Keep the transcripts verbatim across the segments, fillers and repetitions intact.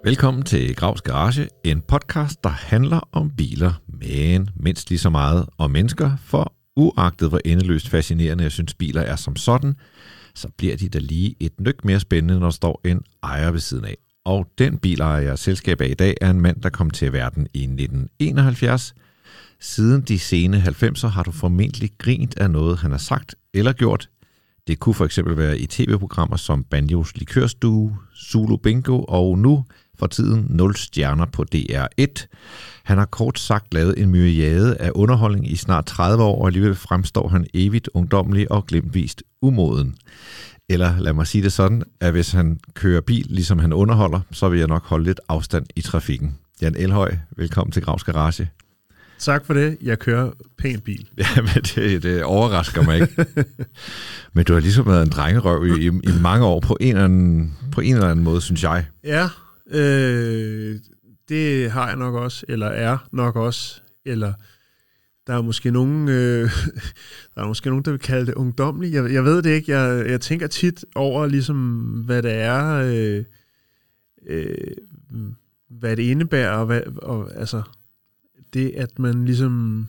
Velkommen til Gravs Garage, en podcast, der handler om biler, men mindst lige så meget om mennesker, for uagtet hvor endeløst fascinerende jeg synes biler er som sådan, så bliver de da lige et nyk mere spændende, når der står en ejer ved siden af. Og den bilejer jeg selskab af i dag er en mand, der kom til verden i nitten enoghalvfjerds. Siden de sene halvfemser har du formentlig grint af noget, han har sagt eller gjort. Det kunne for eksempel være i tv-programmer som Banjos Likørstue, Zulu Bingo og nu for tiden nul stjerner på D R et. Han har kort sagt lavet en myriade af underholdning i snart tredive år, og alligevel fremstår han evigt ungdommelig og glemtvist umoden. Eller lad mig sige det sådan, at hvis han kører bil, ligesom han underholder, så vil jeg nok holde lidt afstand i trafikken. Jan Elhøj, velkommen til Gravs Garage. Tak for det. Jeg kører pæn bil. Ja, men det, det overrasker mig ikke. Men du har ligesom været en drengerøv i, i, i mange år på en, eller anden, på en eller anden måde, synes jeg. Ja, øh, det har jeg nok også, eller er nok også, eller der er måske nogen, øh, der er måske nogen, der vil kalde det ungdomligt. Jeg, jeg ved det ikke. Jeg, jeg tænker tit over, ligesom, hvad det er, øh, øh, hvad det indebærer, og, hvad, og altså det, at man ligesom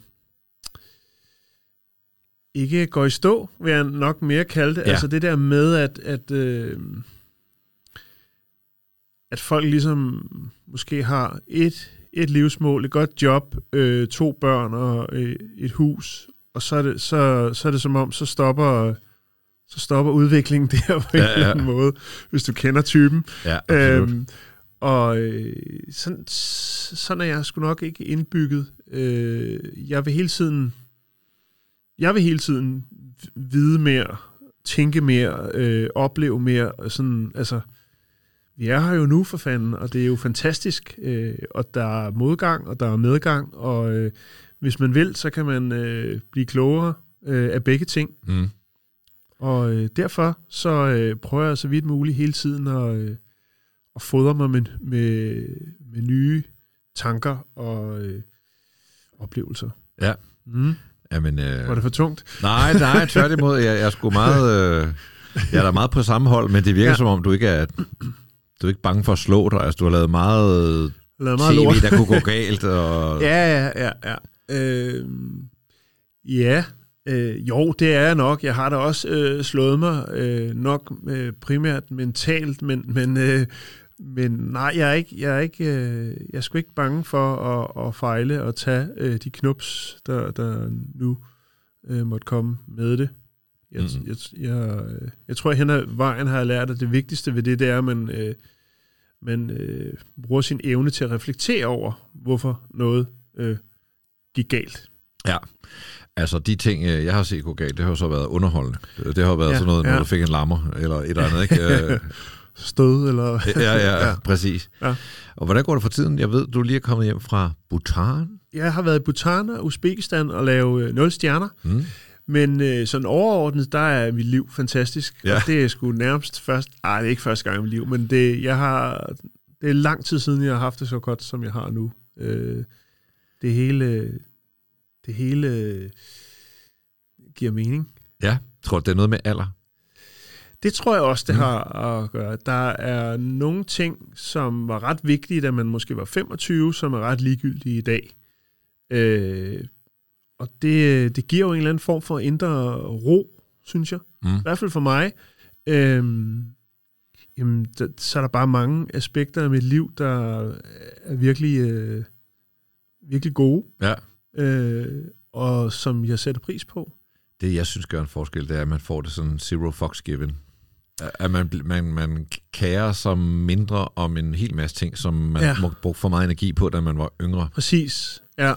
ikke går i stå, vil jeg nok mere kalde det. Ja. Altså det der med, at, at, øh, at folk ligesom måske har et, et livsmål, et godt job, øh, to børn og øh, et hus, og så er, det, så, så er det som om, så stopper, så stopper udviklingen der på en ja, ja. eller anden måde, hvis du kender typen. Ja, øhm, og øh, sådan, sådan er jeg sgu nok ikke indbygget. Øh, jeg vil hele tiden jeg vil hele tiden vide mere, tænke mere, øh, opleve mere. Sådan, altså, vi er her jo nu for fanden, og det er jo fantastisk. Øh, og der er modgang, og der er medgang, og øh, hvis man vil, så kan man øh, blive klogere øh, af begge ting. Mm. Og øh, derfor så øh, prøver jeg så vidt muligt hele tiden at øh, og fodre mig med, med, med nye tanker og øh, oplevelser. Ja. Mm. Jamen, øh... var det for tungt? Nej, nej, tværtimod. Jeg, jeg er sgu meget, øh... jeg er da meget på samme hold, men det virker ja. som om, du ikke er, du er ikke bange for at slå dig. Altså, du har lavet meget, lavet meget T V, lort. Der kunne gå galt. Og... ja, ja, ja. Ja, øh... ja. Øh, jo, det er jeg nok. Jeg har da også øh, slået mig øh, nok øh, primært mentalt, men, men, øh, men nej, jeg er ikke, jeg er ikke, øh, jeg er sgu ikke bange for at, at fejle og tage øh, de knups, der, der nu øh, måtte komme med det. Jeg, mm-hmm. jeg, jeg, jeg tror, at hen ad vejen har jeg lært, at det vigtigste ved det, det er, at man, øh, man øh, bruger sin evne til at reflektere over, hvorfor noget øh, gik galt. Ja. Altså, de ting, jeg har set gå galt, det har jo så været underholdende. Det har jo været ja, sådan noget, ja. når du fik en lammer, eller et eller andet, ikke? Stød, eller... ja, ja, ja, præcis. Ja. Og hvordan går det for tiden? Jeg ved, du lige er kommet hjem fra Bhutan. Jeg har været i Bhutan og Uzbekistan og lavet nul stjerner. Mm. Men øh, sådan overordnet, der er mit liv fantastisk. Ja. Og det er sgu nærmest først... Ej, det er ikke første gang i mit liv, men det, jeg har, det er lang tid siden, jeg har haft det så godt, som jeg har nu. Øh, det hele... Det hele giver mening. Ja, tror du, det er noget med alder? Det tror jeg også, det mm. har at gøre. Der er nogle ting, som var ret vigtige, da man måske var femogtyve, som er ret ligegyldige i dag. Øh, og det, det giver jo en eller anden form for indre ro, synes jeg. Mm. I hvert fald for mig. Øh, jamen, der, så er der bare mange aspekter af mit liv, der er virkelig, øh, virkelig gode. Ja. Øh, og som jeg sætter pris på. Det, jeg synes gør en forskel, det er, at man får det sådan zero fucks given. At man, man, man kærer sig mindre om en hel masse ting, som man ja. må bruge for meget energi på, da man var yngre. Præcis, ja.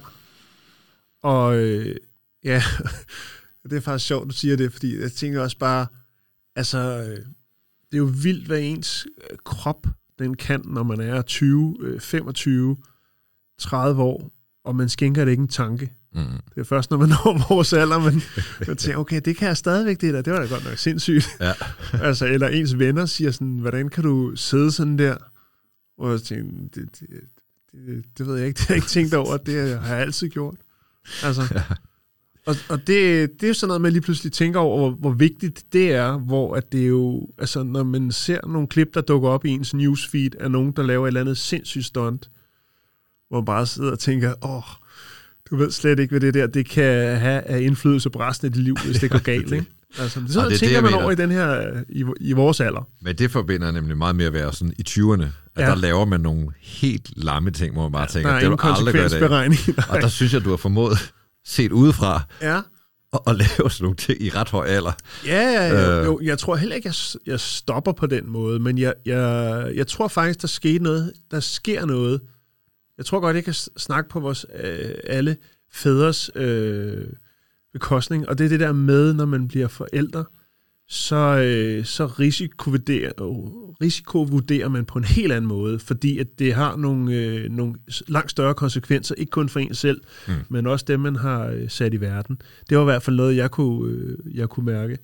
Og øh, ja, det er faktisk sjovt, du siger det, fordi jeg tænker også bare, altså, øh, det er jo vildt, hvad ens krop, den kan, når man er tyve, femogtyve, tredive år, og man skænker det ikke en tanke. Mm. Det er først, når man når vores alder, man, man tænker, okay, det kan jeg stadigvæk det der. Det var da godt nok sindssygt. Ja. Altså, eller ens venner siger sådan, hvordan kan du sidde sådan der? Og jeg tænker, det, det, det, det ved jeg ikke, det har jeg ikke tænkt over, det har jeg altid gjort. Altså. Ja. Og, og det, det er jo sådan noget, man lige pludselig tænker over, hvor, hvor vigtigt det er, hvor at det jo, altså når man ser nogle klip, der dukker op i ens newsfeed af nogen, der laver et eller andet sindssygt stunt, hvor man bare sidder og tænker, åh, du ved slet ikke, hvad det der, det kan have af indflydelse på resten af dit liv, hvis det går galt, ikke? Altså, det er sådan noget, tænker det, man mener. Over i den her, i, i vores alder. Men det forbinder nemlig meget med at være sådan i tyverne, at ja. Der laver man nogle helt lamme ting, hvor man bare ja, tænker, det vil aldrig gøre det. Og der synes jeg, du har formået, set udefra, ja. og, og lave sådan nogle ting i ret høj alder. Ja, ja, ja. Øh. Jo, jeg tror heller ikke, jeg, jeg stopper på den måde, men jeg, jeg, jeg tror faktisk, der sker noget, der sker noget. Jeg tror godt, jeg kan snakke på vores øh, alle fædres øh, bekostning, og det er det der med, når man bliver forældre, så, øh, så risikovurderer, risikovurderer man på en helt anden måde, fordi at det har nogle, øh, nogle langt større konsekvenser, ikke kun for en selv, mm. men også dem, man har øh, sat i verden. Det var i hvert fald noget, jeg kunne, øh, jeg kunne mærke.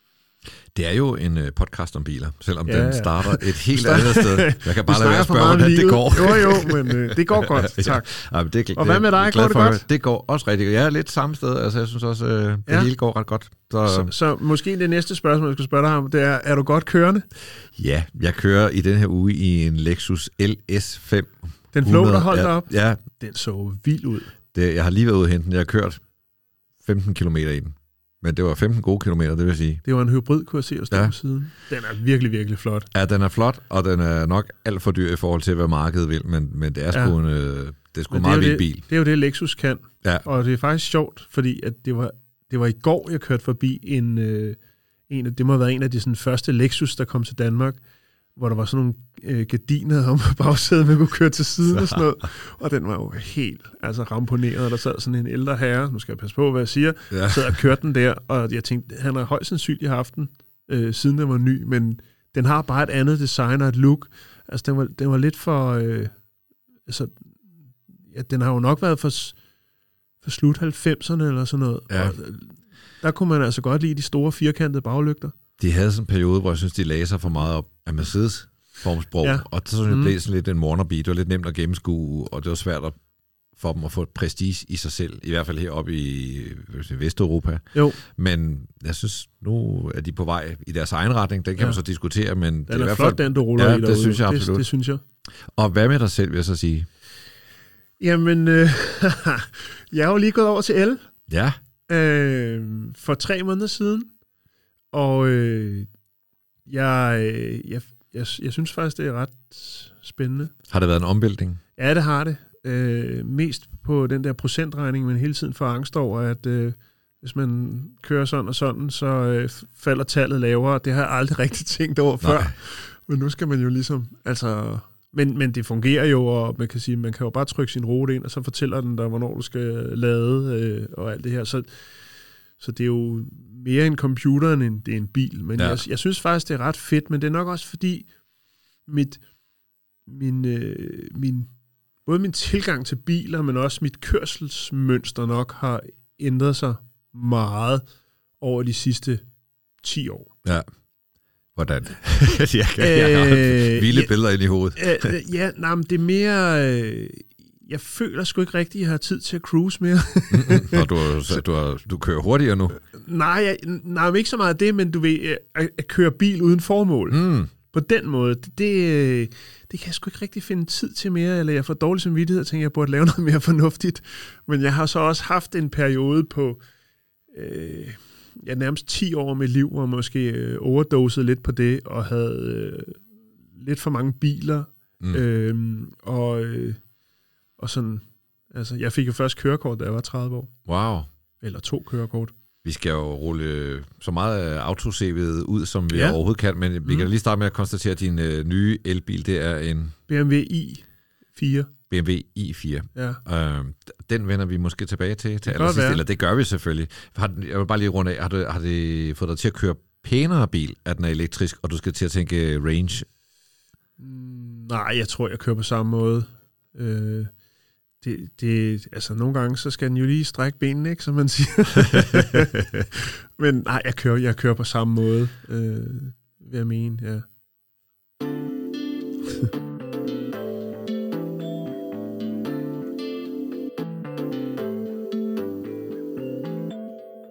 Det er jo en øh, podcast om biler, selvom ja, den starter et helt andet sted. Jeg kan bare lade være at spørge, hvordan det går. Jo, jo, men øh, det går godt, tak. Ja, det, det, og hvad med dig? Går det godt? Det går også rigtig godt. Jeg er lidt samme sted, altså jeg synes også, øh, det ja. hele går ret godt. Så, så, så måske det næste spørgsmål, jeg skal spørge dig om, det er, er du godt kørende? Ja, jeg kører i den her uge i en Lexus L S fem hundrede. Den flå, der holdt ja, op? Ja. Den så vild ud. Det, jeg har lige været ude og hente den. Jeg har kørt femten kilometer i den. Men det var femten gode kilometer, det vil sige. Det var en hybrid, kunne jeg se, at stå ja. på siden. Den er virkelig, virkelig flot. Ja, den er flot, og den er nok alt for dyr i forhold til, hvad markedet vil, men, men det er sgu ja. en, det er sgu en meget vild bil. Det er jo det, Lexus kan. Ja. Og det er faktisk sjovt, fordi at det, var, det var i går, jeg kørte forbi en, øh, en af, det må have været en af de sådan, første Lexus, der kom til Danmark, hvor der var sådan nogle øh, gardiner om på bagsædet, man kunne køre til siden og sådan noget. Og den var jo helt altså, ramponeret, og der sad sådan en ældre herre, nu skal jeg passe på, hvad jeg siger, ja. sad og kørte den der, og jeg tænkte, han har højst sandsynligt haft den, øh, siden den var ny, men den har bare et andet design og et look. Altså, den var, den var lidt for... Øh, altså, ja, den har jo nok været for, for slut halvfemserne eller sådan noget. Ja. Og, der kunne man altså godt lide de store firkantede baglygter. De havde sådan en periode, hvor jeg synes, de lagde sig for meget op af Mercedes formsprog, ja. og så synes jeg, det blev sådan lidt en wannabe. Det var lidt nemt at gennemskue, og det var svært at, for dem at få et prestige i sig selv, i hvert fald heroppe i Vesteuropa. Jo. Men jeg synes, nu er de på vej i deres egen retning. Den kan ja. man så diskutere, men den det er, er i i hvert fald flot, den du ruller ja, i det synes jeg absolut. Det, det synes jeg. Og hvad med dig selv, vil jeg så sige? Jamen, øh, jeg har jo lige gået over til el. Ja. Øh, for tre måneder siden. Og øh, jeg, jeg, jeg, jeg synes faktisk, det er ret spændende. Har det været en omvæltning? Ja, det har det. Øh, mest på den der procentregning, men hele tiden får angst over, at øh, hvis man kører sådan og sådan, så øh, falder tallet lavere. Det har jeg aldrig rigtig tænkt over før. Nej. Men nu skal man jo ligesom... altså, men, men det fungerer jo, og man kan sige, man kan jo bare trykke sin rute ind, og så fortæller den dig, hvornår du skal lade øh, og alt det her. Så, så det er jo mere en computer, end det er en bil. Men ja. jeg, jeg synes faktisk, det er ret fedt, men det er nok også fordi, mit, min, øh, min, både min tilgang til biler, men også mit kørselsmønster nok har ændret sig meget over de sidste ti år. Ja. Hvordan? jeg, kan, jeg har øh, vilde ja, billeder ind i hovedet. øh, ja, nej, men det er mere... Øh, jeg føler sgu ikke rigtigt, at jeg har tid til at cruise mere. mm-hmm. Og du, du, du kører hurtigere nu? Nej, jeg, nej, ikke så meget af det, men du ved, at, at køre bil uden formål. Mm. På den måde, det, det, det kan jeg sgu ikke rigtig finde tid til mere, eller jeg får dårlig samvittighed og tænker, at jeg burde lave noget mere fornuftigt. Men jeg har så også haft en periode på... Øh, ja, nærmest ti år af mit liv, hvor jeg måske øh, overdosede lidt på det, og havde øh, lidt for mange biler, mm. øh, og, øh, og sådan, altså, jeg fik jo først kørekort, da jeg var tredive år. Wow. Eller to kørekort. Vi skal jo rulle så meget af auto-C V'et ud, som vi ja. overhovedet kan, men vi mm. kan lige starte med at konstatere, at din øh, nye elbil, det er en... B M W i fire. B M W i fire. Ja. Øh, den vender vi måske tilbage til, til allersidst, eller det gør vi selvfølgelig. Har, jeg vil bare lige runde af, har, du, har det fået dig til at køre pænere bil, at den er elektrisk, og du skal til at tænke range? Mm, nej, jeg tror, jeg kører på samme måde. Øh, det, det, altså, nogle gange, så skal den jo lige strække benene, ikke, som man siger. Men nej, jeg kører, jeg kører på samme måde, øh, vil jeg mene, ja.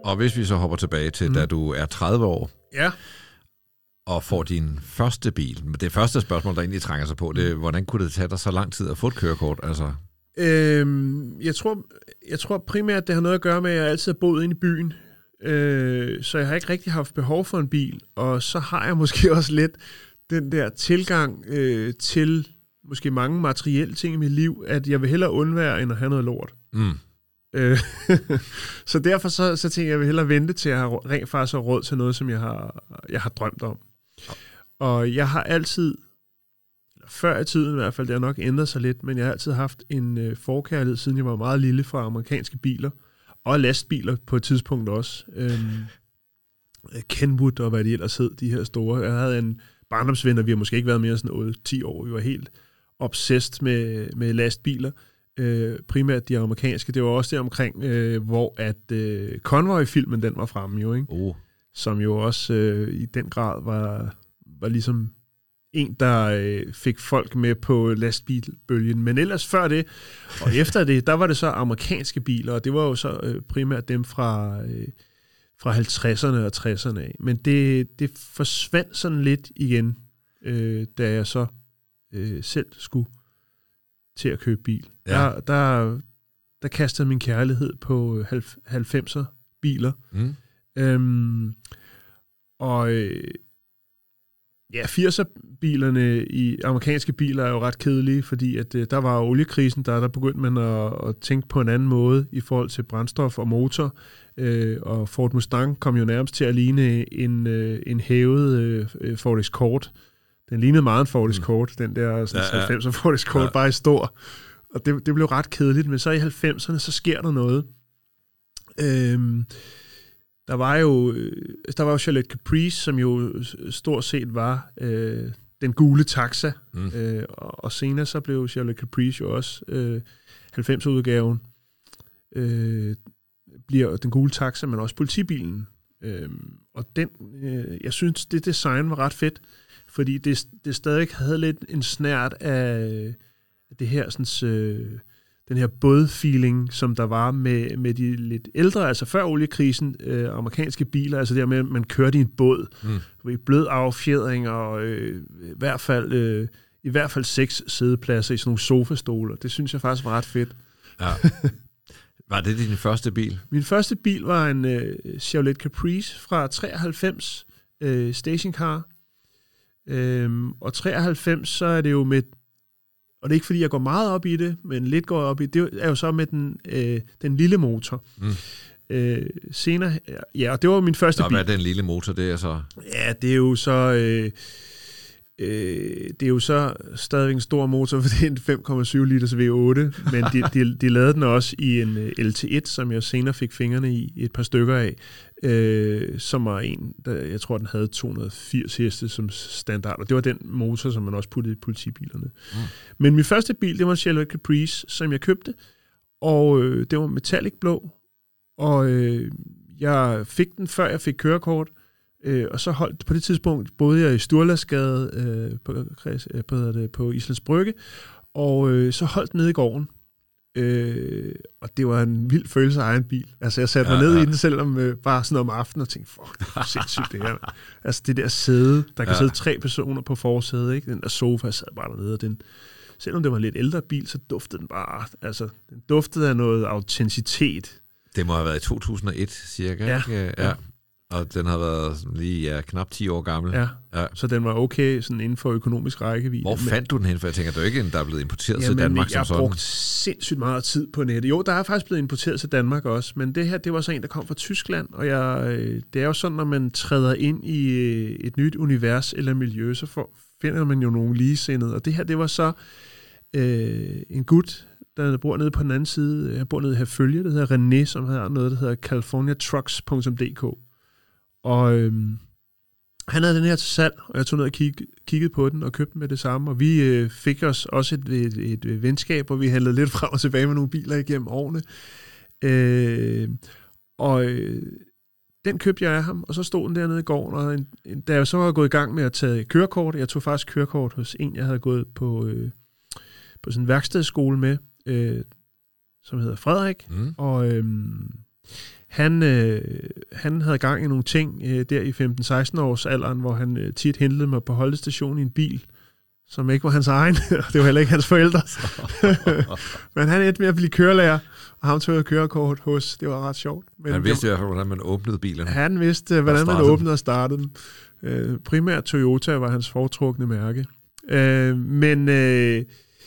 Og hvis vi så hopper tilbage til, mm. da du er tredive år, ja. og får din første bil. Det første spørgsmål, der egentlig trænger sig på, det er, hvordan kunne det tage dig så lang tid at få et kørekort? Altså... Øhm, jeg, tror, jeg tror primært, det har noget at gøre med, at jeg altid har boet inde i byen. Øh, så jeg har ikke rigtig haft behov for en bil. Og så har jeg måske også lidt den der tilgang øh, til måske mange materielle ting i mit liv, at jeg vil hellere undvære, end at have noget lort. Mm. Øh, så derfor så, så tænker jeg, at jeg vil hellere vente til, at jeg har rent faktisk har råd til noget, som jeg har, jeg har drømt om. Og jeg har altid, eller før i tiden i hvert fald, det har nok ændret sig lidt, men jeg har altid haft en øh, forkærlighed, siden jeg var meget lille, fra amerikanske biler, og lastbiler på et tidspunkt også. Øhm, Kenwood og hvad de ellers hed, de her store. Jeg havde en barndomsven, og vi har måske ikke været mere sådan otte ti år. Vi var helt obsessed med, med lastbiler. Øh, primært de amerikanske. Det var også der omkring, øh, hvor at øh, Convoy-filmen, den var fremme jo, ikke? Oh. Som jo også øh, i den grad var, var ligesom en, der øh, fik folk med på lastbilbølgen. Men ellers før det, og efter det, der var det så amerikanske biler, og det var jo så øh, primært dem fra, øh, fra halvtredserne og tresserne af. Men det, det forsvandt sådan lidt igen, øh, da jeg så øh, selv skulle til at købe bil. Ja. Der, der, der kastede min kærlighed på halvfemser biler. Mm. Øhm, og øh, ja, firser bilerne i amerikanske biler er jo ret kedelige, fordi at øh, der var oliekrisen, der der begyndte man at, at tænke på en anden måde i forhold til brændstof og motor. Øh, og Ford Mustang kom jo nærmest til at ligne en, øh, en hævet øh, Ford Escort. Den lignede meget en Ford Escort, mm. den der sådan, ja, ja. halvfemser Ford Escort, ja. Bare i stor. Og det, det blev ret kedeligt, men så i halvfemserne, så sker der noget. Øhm, der var jo der var jo Chevrolet Caprice, som jo stort set var øh, den gule taxa, mm. øh, og, og senere så blev Chevrolet Caprice jo også øh, halvfemser-udgaven, øh, bliver den gule taxa, men også politibilen. Øh, og den, øh, jeg synes, det design var ret fedt, fordi det, det stadig havde lidt en snært af det her sådan, øh, den her bådfeeling, som der var med, med de lidt ældre, altså før oliekrisen, øh, amerikanske biler, altså der med, at man kørte i en båd, mm. blød affjedring, og øh, i hvert fald øh, i hvert fald seks sædepladser i sådan nogle sofastoler. Det synes jeg faktisk var ret fedt. Ja. Var det din første bil? Min første bil var en øh, Chevrolet Caprice fra treoghalvfems, øh, stationcar. Øhm, og treoghalvfems, så er det jo med, og det er ikke fordi jeg går meget op i det, men lidt går op i det, det er jo så med den, øh, den lille motor. Mm. Øh, senere, ja, og det var min første Nå, bil. Hvad er den lille motor, det er så? Ja, det er jo så, øh, øh, det er jo så stadigvæk en stor motor, for det er en fem komma syv liters V otte, men de, de, de lavede den også i en L T et, som jeg senere fik fingrene i et par stykker af. Øh, som var en, der, jeg tror, den havde to hundrede og firs heste som standard, og det var den motor, som man også puttede i politibilerne. Mm. Men min første bil, det var en Chevrolet Caprice, som jeg købte, og øh, det var metallic blå, og øh, jeg fik den, før jeg fik kørekort, øh, og så holdt på det tidspunkt, boede jeg i Sturlasgade øh, på, øh, på, det, på Islands Brygge, og øh, så holdt nede i gården. Øh, og det var en vild følelse af egen bil. Altså, jeg satte mig ja, ned ja. i den, selvom øh, bare sådan om aftenen, og tænkte, fuck, det er sindssygt det her. Altså, det der sæde, der kan ja. sidde tre personer på forsædet, ikke? Den der sofa, jeg sad bare dernede, og den, selvom det var en lidt ældre bil, så duftede den bare, altså, den duftede af noget autenticitet. Det må have været i to tusind og et, cirka, ja. ikke? Ja. ja. Og den har været lige ja, knap ti år gammel. Ja, ja. Så den var okay sådan inden for økonomisk rækkevidde. Hvor fandt men, du den hen? For jeg tænker, det er jo ikke en, der er blevet importeret til Danmark som sådan. Jeg har brugt sindssygt meget tid på nettet. Jo, der er faktisk blevet importeret til Danmark også, men det her, det var så en, der kom fra Tyskland, og jeg, det er jo sådan, når man træder ind i et nyt univers eller miljø, så får, finder man jo nogle ligesindede, og det her, det var så øh, en gut, der bor nede på den anden side, jeg bor nede i Herfølge, det hedder René, som har noget, der hedder california trucks punktum d k. Og øhm, han havde den her til salg, og jeg tog ned og kig, kiggede på den og købte den med det samme. Og vi øh, fik os også et, et, et, et venskab, hvor vi handlede lidt frem og tilbage med nogle biler igennem årene. Øh, og øh, den købte jeg af ham, og så stod den dernede i gården. Og en, en, da jeg så var gået i gang med at tage kørekort, jeg tog faktisk kørekort hos en, jeg havde gået på, øh, på sådan en værkstedsskole med, øh, som hedder Frederik. Mm. Og... Øh, han, øh, han havde gang i nogle ting øh, der i femten seksten års alderen, hvor han øh, tit hentede mig på holdestationen i en bil, som ikke var hans egen, og det var heller ikke hans forældre. Men han endte med at blive kørelærer, og ham tog jeg kørekort hos. Det var ret sjovt. Men han vidste i hvert fald, hvordan man åbnede bilerne. Han vidste, hvordan man åbnede og startede dem. Øh, primært Toyota var hans foretrukne mærke. Øh, men øh,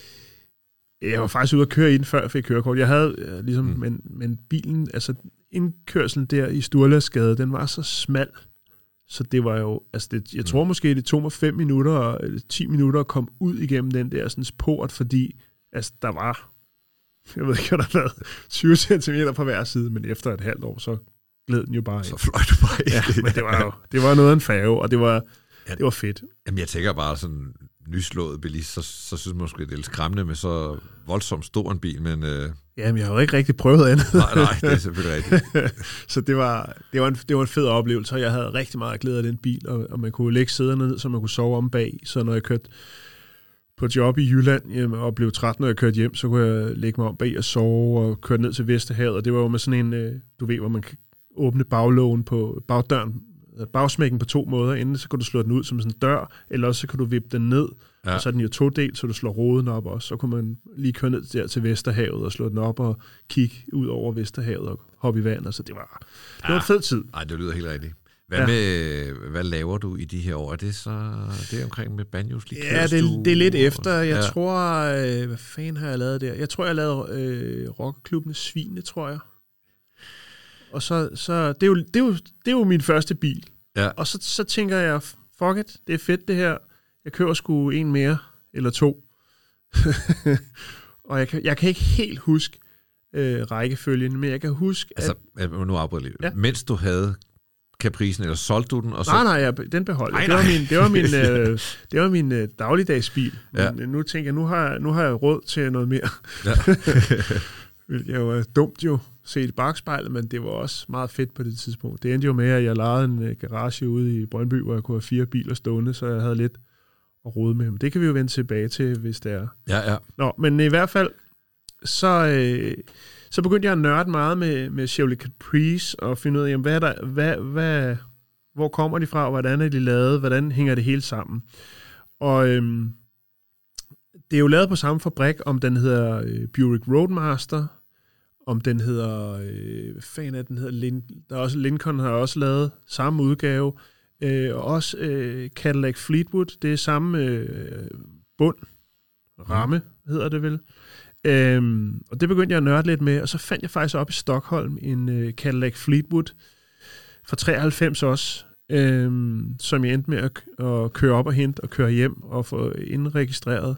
jeg var faktisk ude at køre i den, før jeg fik kørekort. Jeg havde øh, ligesom, mm. men, men bilen, altså indkørselen der i Sturlasgade, den var så smal, så det var jo, altså det, jeg tror måske, det tog mig fem minutter, eller ti minutter at komme ud igennem den der sådan port, fordi altså, der var, jeg ved ikke, hvad der var, tyve centimeter på hver side, men efter et halvt år, så gled den jo bare ind. Så fløj du bare ind. Ja, men det var jo, det var noget af en færge, og det var, ja, det var fedt. Jamen, jeg tænker bare sådan, nyslået bilist, så, så synes man måske, det er lidt skræmmende med så voldsomt stor en bil, men... Øh... Jamen, jeg har jo ikke rigtig prøvet andet. Nej, nej, det er selvfølgelig rigtigt. Så det var, det, var en, det var en fed oplevelse, og jeg havde rigtig meget glæde af den bil, og, og man kunne lægge sæderne ned, så man kunne sove om bag, så når jeg kørte på job i Jylland jamen, og blev træt, når jeg kørte hjem, så kunne jeg lægge mig om bag og sove og køre ned til Vesterhavet, og det var jo med sådan en, du ved, hvor man kan åbne baglågen på bagdøren, bagsmækken på to måder. Enten så kan du slå den ud som sådan en dør, eller også så kan du vippe den ned, ja. Og så er den jo todelt, så du slår roden op også. Så kunne man lige køre ned der til Vesterhavet og slå den op og kigge ud over Vesterhavet og hoppe i vandet. Så det var, det var ja. en fed tid. Nej, det lyder helt rigtigt. Hvad, ja. med, hvad laver du i de her år? Er det så det er omkring med banjos? Ja, det, er, det er lidt efter. Jeg ja. tror, øh, hvad fanden har jeg lavet der? Jeg tror, jeg lavede øh, Rockerklubben Svine, tror jeg. Og så, så det, er jo, det, er jo, det er jo min første bil. Ja. Og så, så tænker jeg, fuck it, det er fedt det her. Jeg køber sgu en mere, eller to. Og jeg kan, jeg kan ikke helt huske øh, rækkefølgen, men jeg kan huske, altså, at... nu afbryder jeg lige. Ja. Mens du havde Capricen, eller solgte du den? Og så... Nej, nej, jeg, den beholdt jeg. Det var min, det var min, øh, det var min øh, dagligdagsbil. Ja. Men nu tænker jeg, nu har, nu har jeg råd til noget mere. Ja. Jeg var dumt jo set i bagspejlet, men det var også meget fedt på det tidspunkt. Det endte jo med, at jeg lejede en uh, garage ude i Brøndby, hvor jeg kunne have fire biler stående, så jeg havde lidt at rode med dem. Det kan vi jo vende tilbage til, hvis det er. Ja, ja. Nå, men i hvert fald, så, øh, så begyndte jeg at nørde meget med, med Chevrolet Caprice, og finde ud af, jamen, hvad er der, hvad, hvad, hvor kommer de fra, hvordan er de lavet, hvordan hænger det hele sammen. Og øh, det er jo lavet på samme fabrik, om den hedder øh, Buick Roadmaster, om den hedder, øh, hvad fanden er den hedder, Lin, der er også Lincoln har også lavet samme udgave, øh, og også øh, Cadillac Fleetwood, det er samme øh, bund, ramme hedder det vel. Øhm, og det begyndte jeg at nørde lidt med, og så fandt jeg faktisk op i Stockholm en øh, Cadillac Fleetwood fra treoghalvfems også, øhm, som jeg endte med at, at køre op og hente og køre hjem og få indregistreret.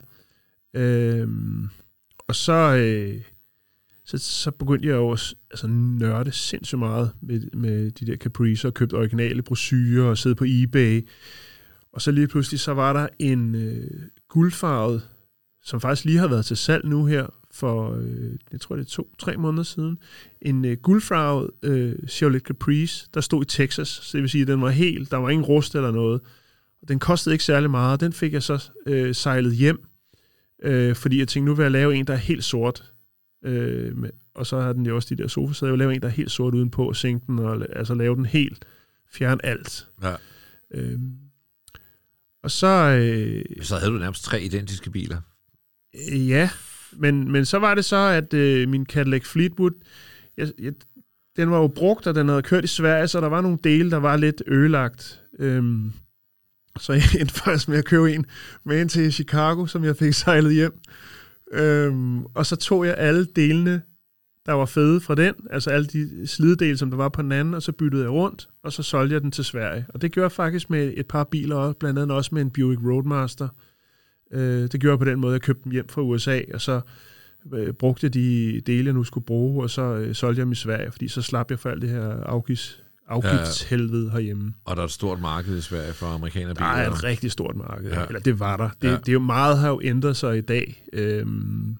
Øhm, og så... Øh, Så, så begyndte jeg jo at altså, nørde sindssygt meget med, med de der Capricer, og købte originale brochurer og sidde på eBay. Og så lige pludselig, så var der en øh, guldfarvet, som faktisk lige har været til salg nu her, for, øh, jeg tror det er to, tre måneder siden, en øh, guldfarvet øh, Chevrolet Caprice, der stod i Texas, så det vil sige, at den var helt, der var ingen rust eller noget. Og den kostede ikke særlig meget, og den fik jeg så øh, sejlet hjem, øh, fordi jeg tænkte, nu vil jeg lave en, der er helt sort. Øh, med, og så har den jo også de der sofasæder. Jeg vil lave en, der er helt sort udenpå, og sænke den, og altså lave den helt, fjerne alt. Ja. Øh, og så... Øh, så havde du nærmest tre identiske biler. Øh, ja, men, men så var det så, at øh, min Cadillac Fleetwood, jeg, jeg, den var jo brugt, og den havde kørt i Sverige, så der var nogle dele, der var lidt ødelagt. Øh, så jeg endte faktisk med at købe en med ind til Chicago, som jeg fik sejlet hjem. Øhm, og så tog jeg alle delene, der var fede fra den, altså alle de slidedele, som der var på den anden, og så byttede jeg rundt, og så solgte jeg den til Sverige. Og det gjorde jeg faktisk med et par biler, også, blandt andet også med en Buick Roadmaster. Øh, det gjorde jeg på den måde, jeg købte dem hjem fra U S A, og så øh, brugte jeg de dele, jeg nu skulle bruge, og så øh, solgte jeg dem i Sverige, fordi så slap jeg for alt det her afgifts, afgiftshelvede herhjemme. Og der er et stort marked i Sverige for amerikanerbiler. Der er et rigtig stort marked. Ja. Eller det var der. Det, ja. det er jo meget, har jo ændret sig i dag. Øhm,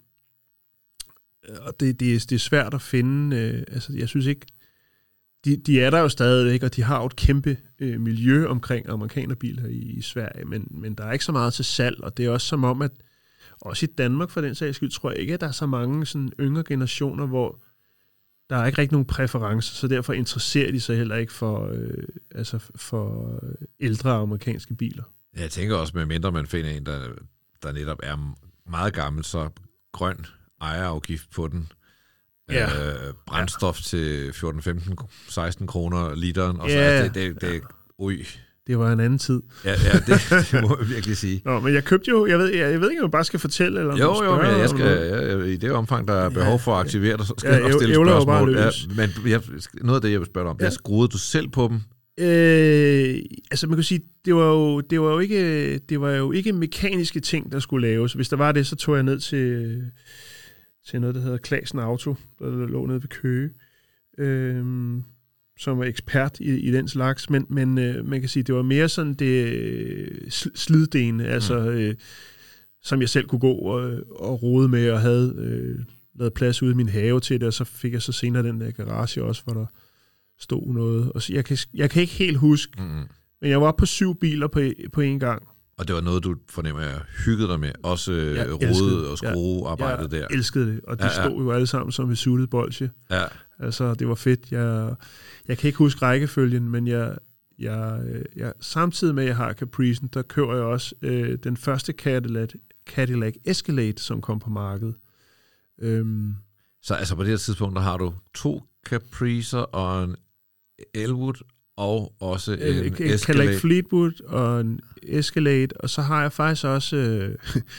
og det, det, er, det er svært at finde. Øh, altså, jeg synes ikke... De, de er der jo stadigvæk, og de har jo et kæmpe øh, miljø omkring amerikanerbiler i, i Sverige, men, men der er ikke så meget til salg, og det er også som om, at også i Danmark for den sags skyld, tror jeg ikke, at der er så mange sådan yngre generationer, hvor der er ikke rigtig nogen præferencer, så derfor interesserer de sig heller ikke for, øh, altså for ældre amerikanske biler. Jeg tænker også, med mindre man finder en, der, der netop er meget gammel, så grøn ejerafgift på den. Ja. Øh, brændstof ja. til fjorten, femten, seksten kroner literen. Og så ja. det, det, det, ui. Det var en anden tid. Ja, ja det, det må jeg virkelig sige. Nå, men jeg købte jo, jeg ved, jeg, jeg ved ikke, om jeg bare skal fortælle, eller om jo, spørge, jo, men jeg skal, jeg, i det omfang, der er behov ja, for at aktivere dig, så skal ja, jeg nok stille spørgsmål. Ja, men jeg, noget af det, jeg vil spørge dig om, ja. det er, skruede du selv på dem? Øh, altså man kan sige, det var jo, det var jo ikke, det var jo ikke mekaniske ting, der skulle laves. Hvis der var det, så tog jeg ned til, til noget, der hedder Klasen Auto, der lå nede ved Køge, øh, som var ekspert i, i den slags, men, men øh, man kan sige, det var mere sådan det sliddelene, altså mm. øh, som jeg selv kunne gå og, og rode med, og havde øh, lavet plads ude i min have til det, og så fik jeg så senere den der garage også, hvor der stod noget. Og så, jeg, kan, jeg kan ikke helt huske, mm. men jeg var på syv biler på, på en gang. Og det var noget, du fornemmer, jeg hyggede dig med, også øh, rode og skrue arbejdet der. Jeg elskede det, og de ja, ja. stod jo alle sammen som ved suttet bolsje. Ja. Altså, det var fedt. Jeg, jeg kan ikke huske rækkefølgen, men jeg, jeg, jeg, samtidig med, at jeg har Capricen, der kører jeg også øh, den første Cadillac, Cadillac Escalade, som kom på markedet. Øhm. Så altså på det her tidspunkt, der har du to Capricer og en Elwood, og også en øh, Escalade. Cadillac Fleetwood og en Escalade, og så har jeg faktisk også... Øh,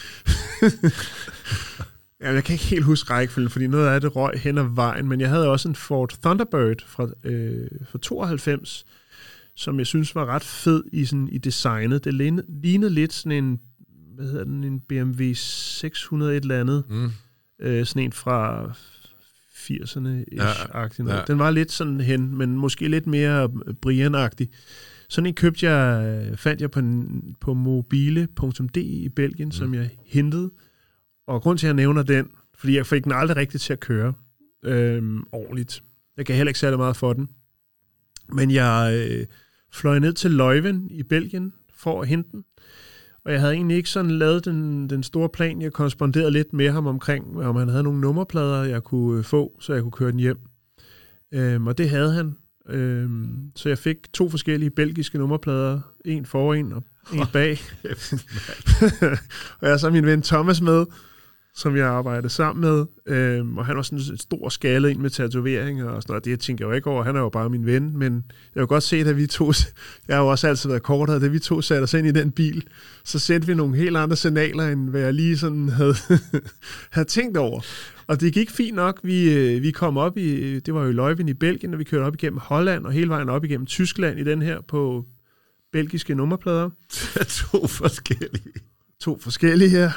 jeg kan ikke helt huske rækkefølgen, fordi noget af det røg hen ad vejen, men jeg havde også en Ford Thunderbird fra, øh, fra tooghalvfems, som jeg synes var ret fed i, sådan, i designet. Det lignede, lignede lidt sådan en, hvad hedder den, en B M W seks hundrede et eller andet. Mm. Øh, sådan en fra firserne-ish-agtig. Ja, ja. Den var lidt sådan hen, men måske lidt mere Brian-agtig. Sådan en købte jeg, fandt jeg på, en, på mobile punktum d i Belgien, mm. som jeg hentede. Og grund til, at jeg nævner den, fordi jeg fik den aldrig rigtigt til at køre øhm, ordentligt. Jeg kan heller ikke særlig meget for den. Men jeg øh, fløj ned til Leuven i Belgien for at hente den. Og jeg havde egentlig ikke sådan lavet den, den store plan. Jeg korresponderede lidt med ham omkring, om han havde nogle nummerplader, jeg kunne få, så jeg kunne køre den hjem. Øhm, og det havde han. Øhm, så jeg fik to forskellige belgiske nummerplader. En foran og en bag. Og jeg har så min ven Thomas med, som jeg arbejdede sammen med. Øhm, og han var sådan en stor skalet ind med tatoveringer og sådan noget. Det tænker jeg jo ikke over. Han er jo bare min ven. Men jeg vil godt se, at vi to... Jeg har jo også altid været kortere. Da vi to satte os ind i den bil, så sendte vi nogle helt andre signaler, end hvad jeg lige sådan havde, havde tænkt over. Og det gik fint nok. Vi, vi kom op i... Det var jo i Leuven i Belgien, og vi kørte op igennem Holland og hele vejen op igennem Tyskland i den her på belgiske nummerplader. to forskellige. To forskellige her.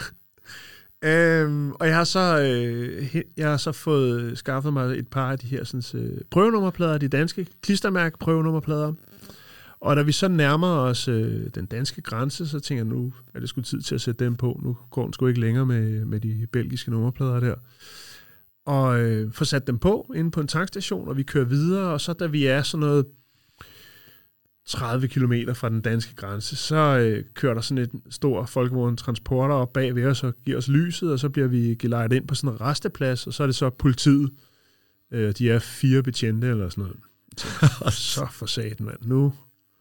Øhm, og jeg har så øh, jeg har så fået skaffet mig et par af de her sådan, øh, prøvenummerplader, de danske klistermærke prøvenummerplader. Og da vi så nærmer os øh, den danske grænse, så tænker jeg, nu er det sgu tid til at sætte dem på. Nu går den sgu ikke længere med, med de belgiske nummerplader der. Og øh, får sat dem på inde på en tankstation, og vi kører videre. Og så da vi er sådan noget tredive kilometer fra den danske grænse, så øh, kører der sådan et stor folkevogn transporter op bag ved os og giver os lyset, og så bliver vi gelejtet ind på sådan en resteplads, og så er det så politiet. Øh, de er fire betjente eller sådan noget. Så, så for satan, mand. Nu,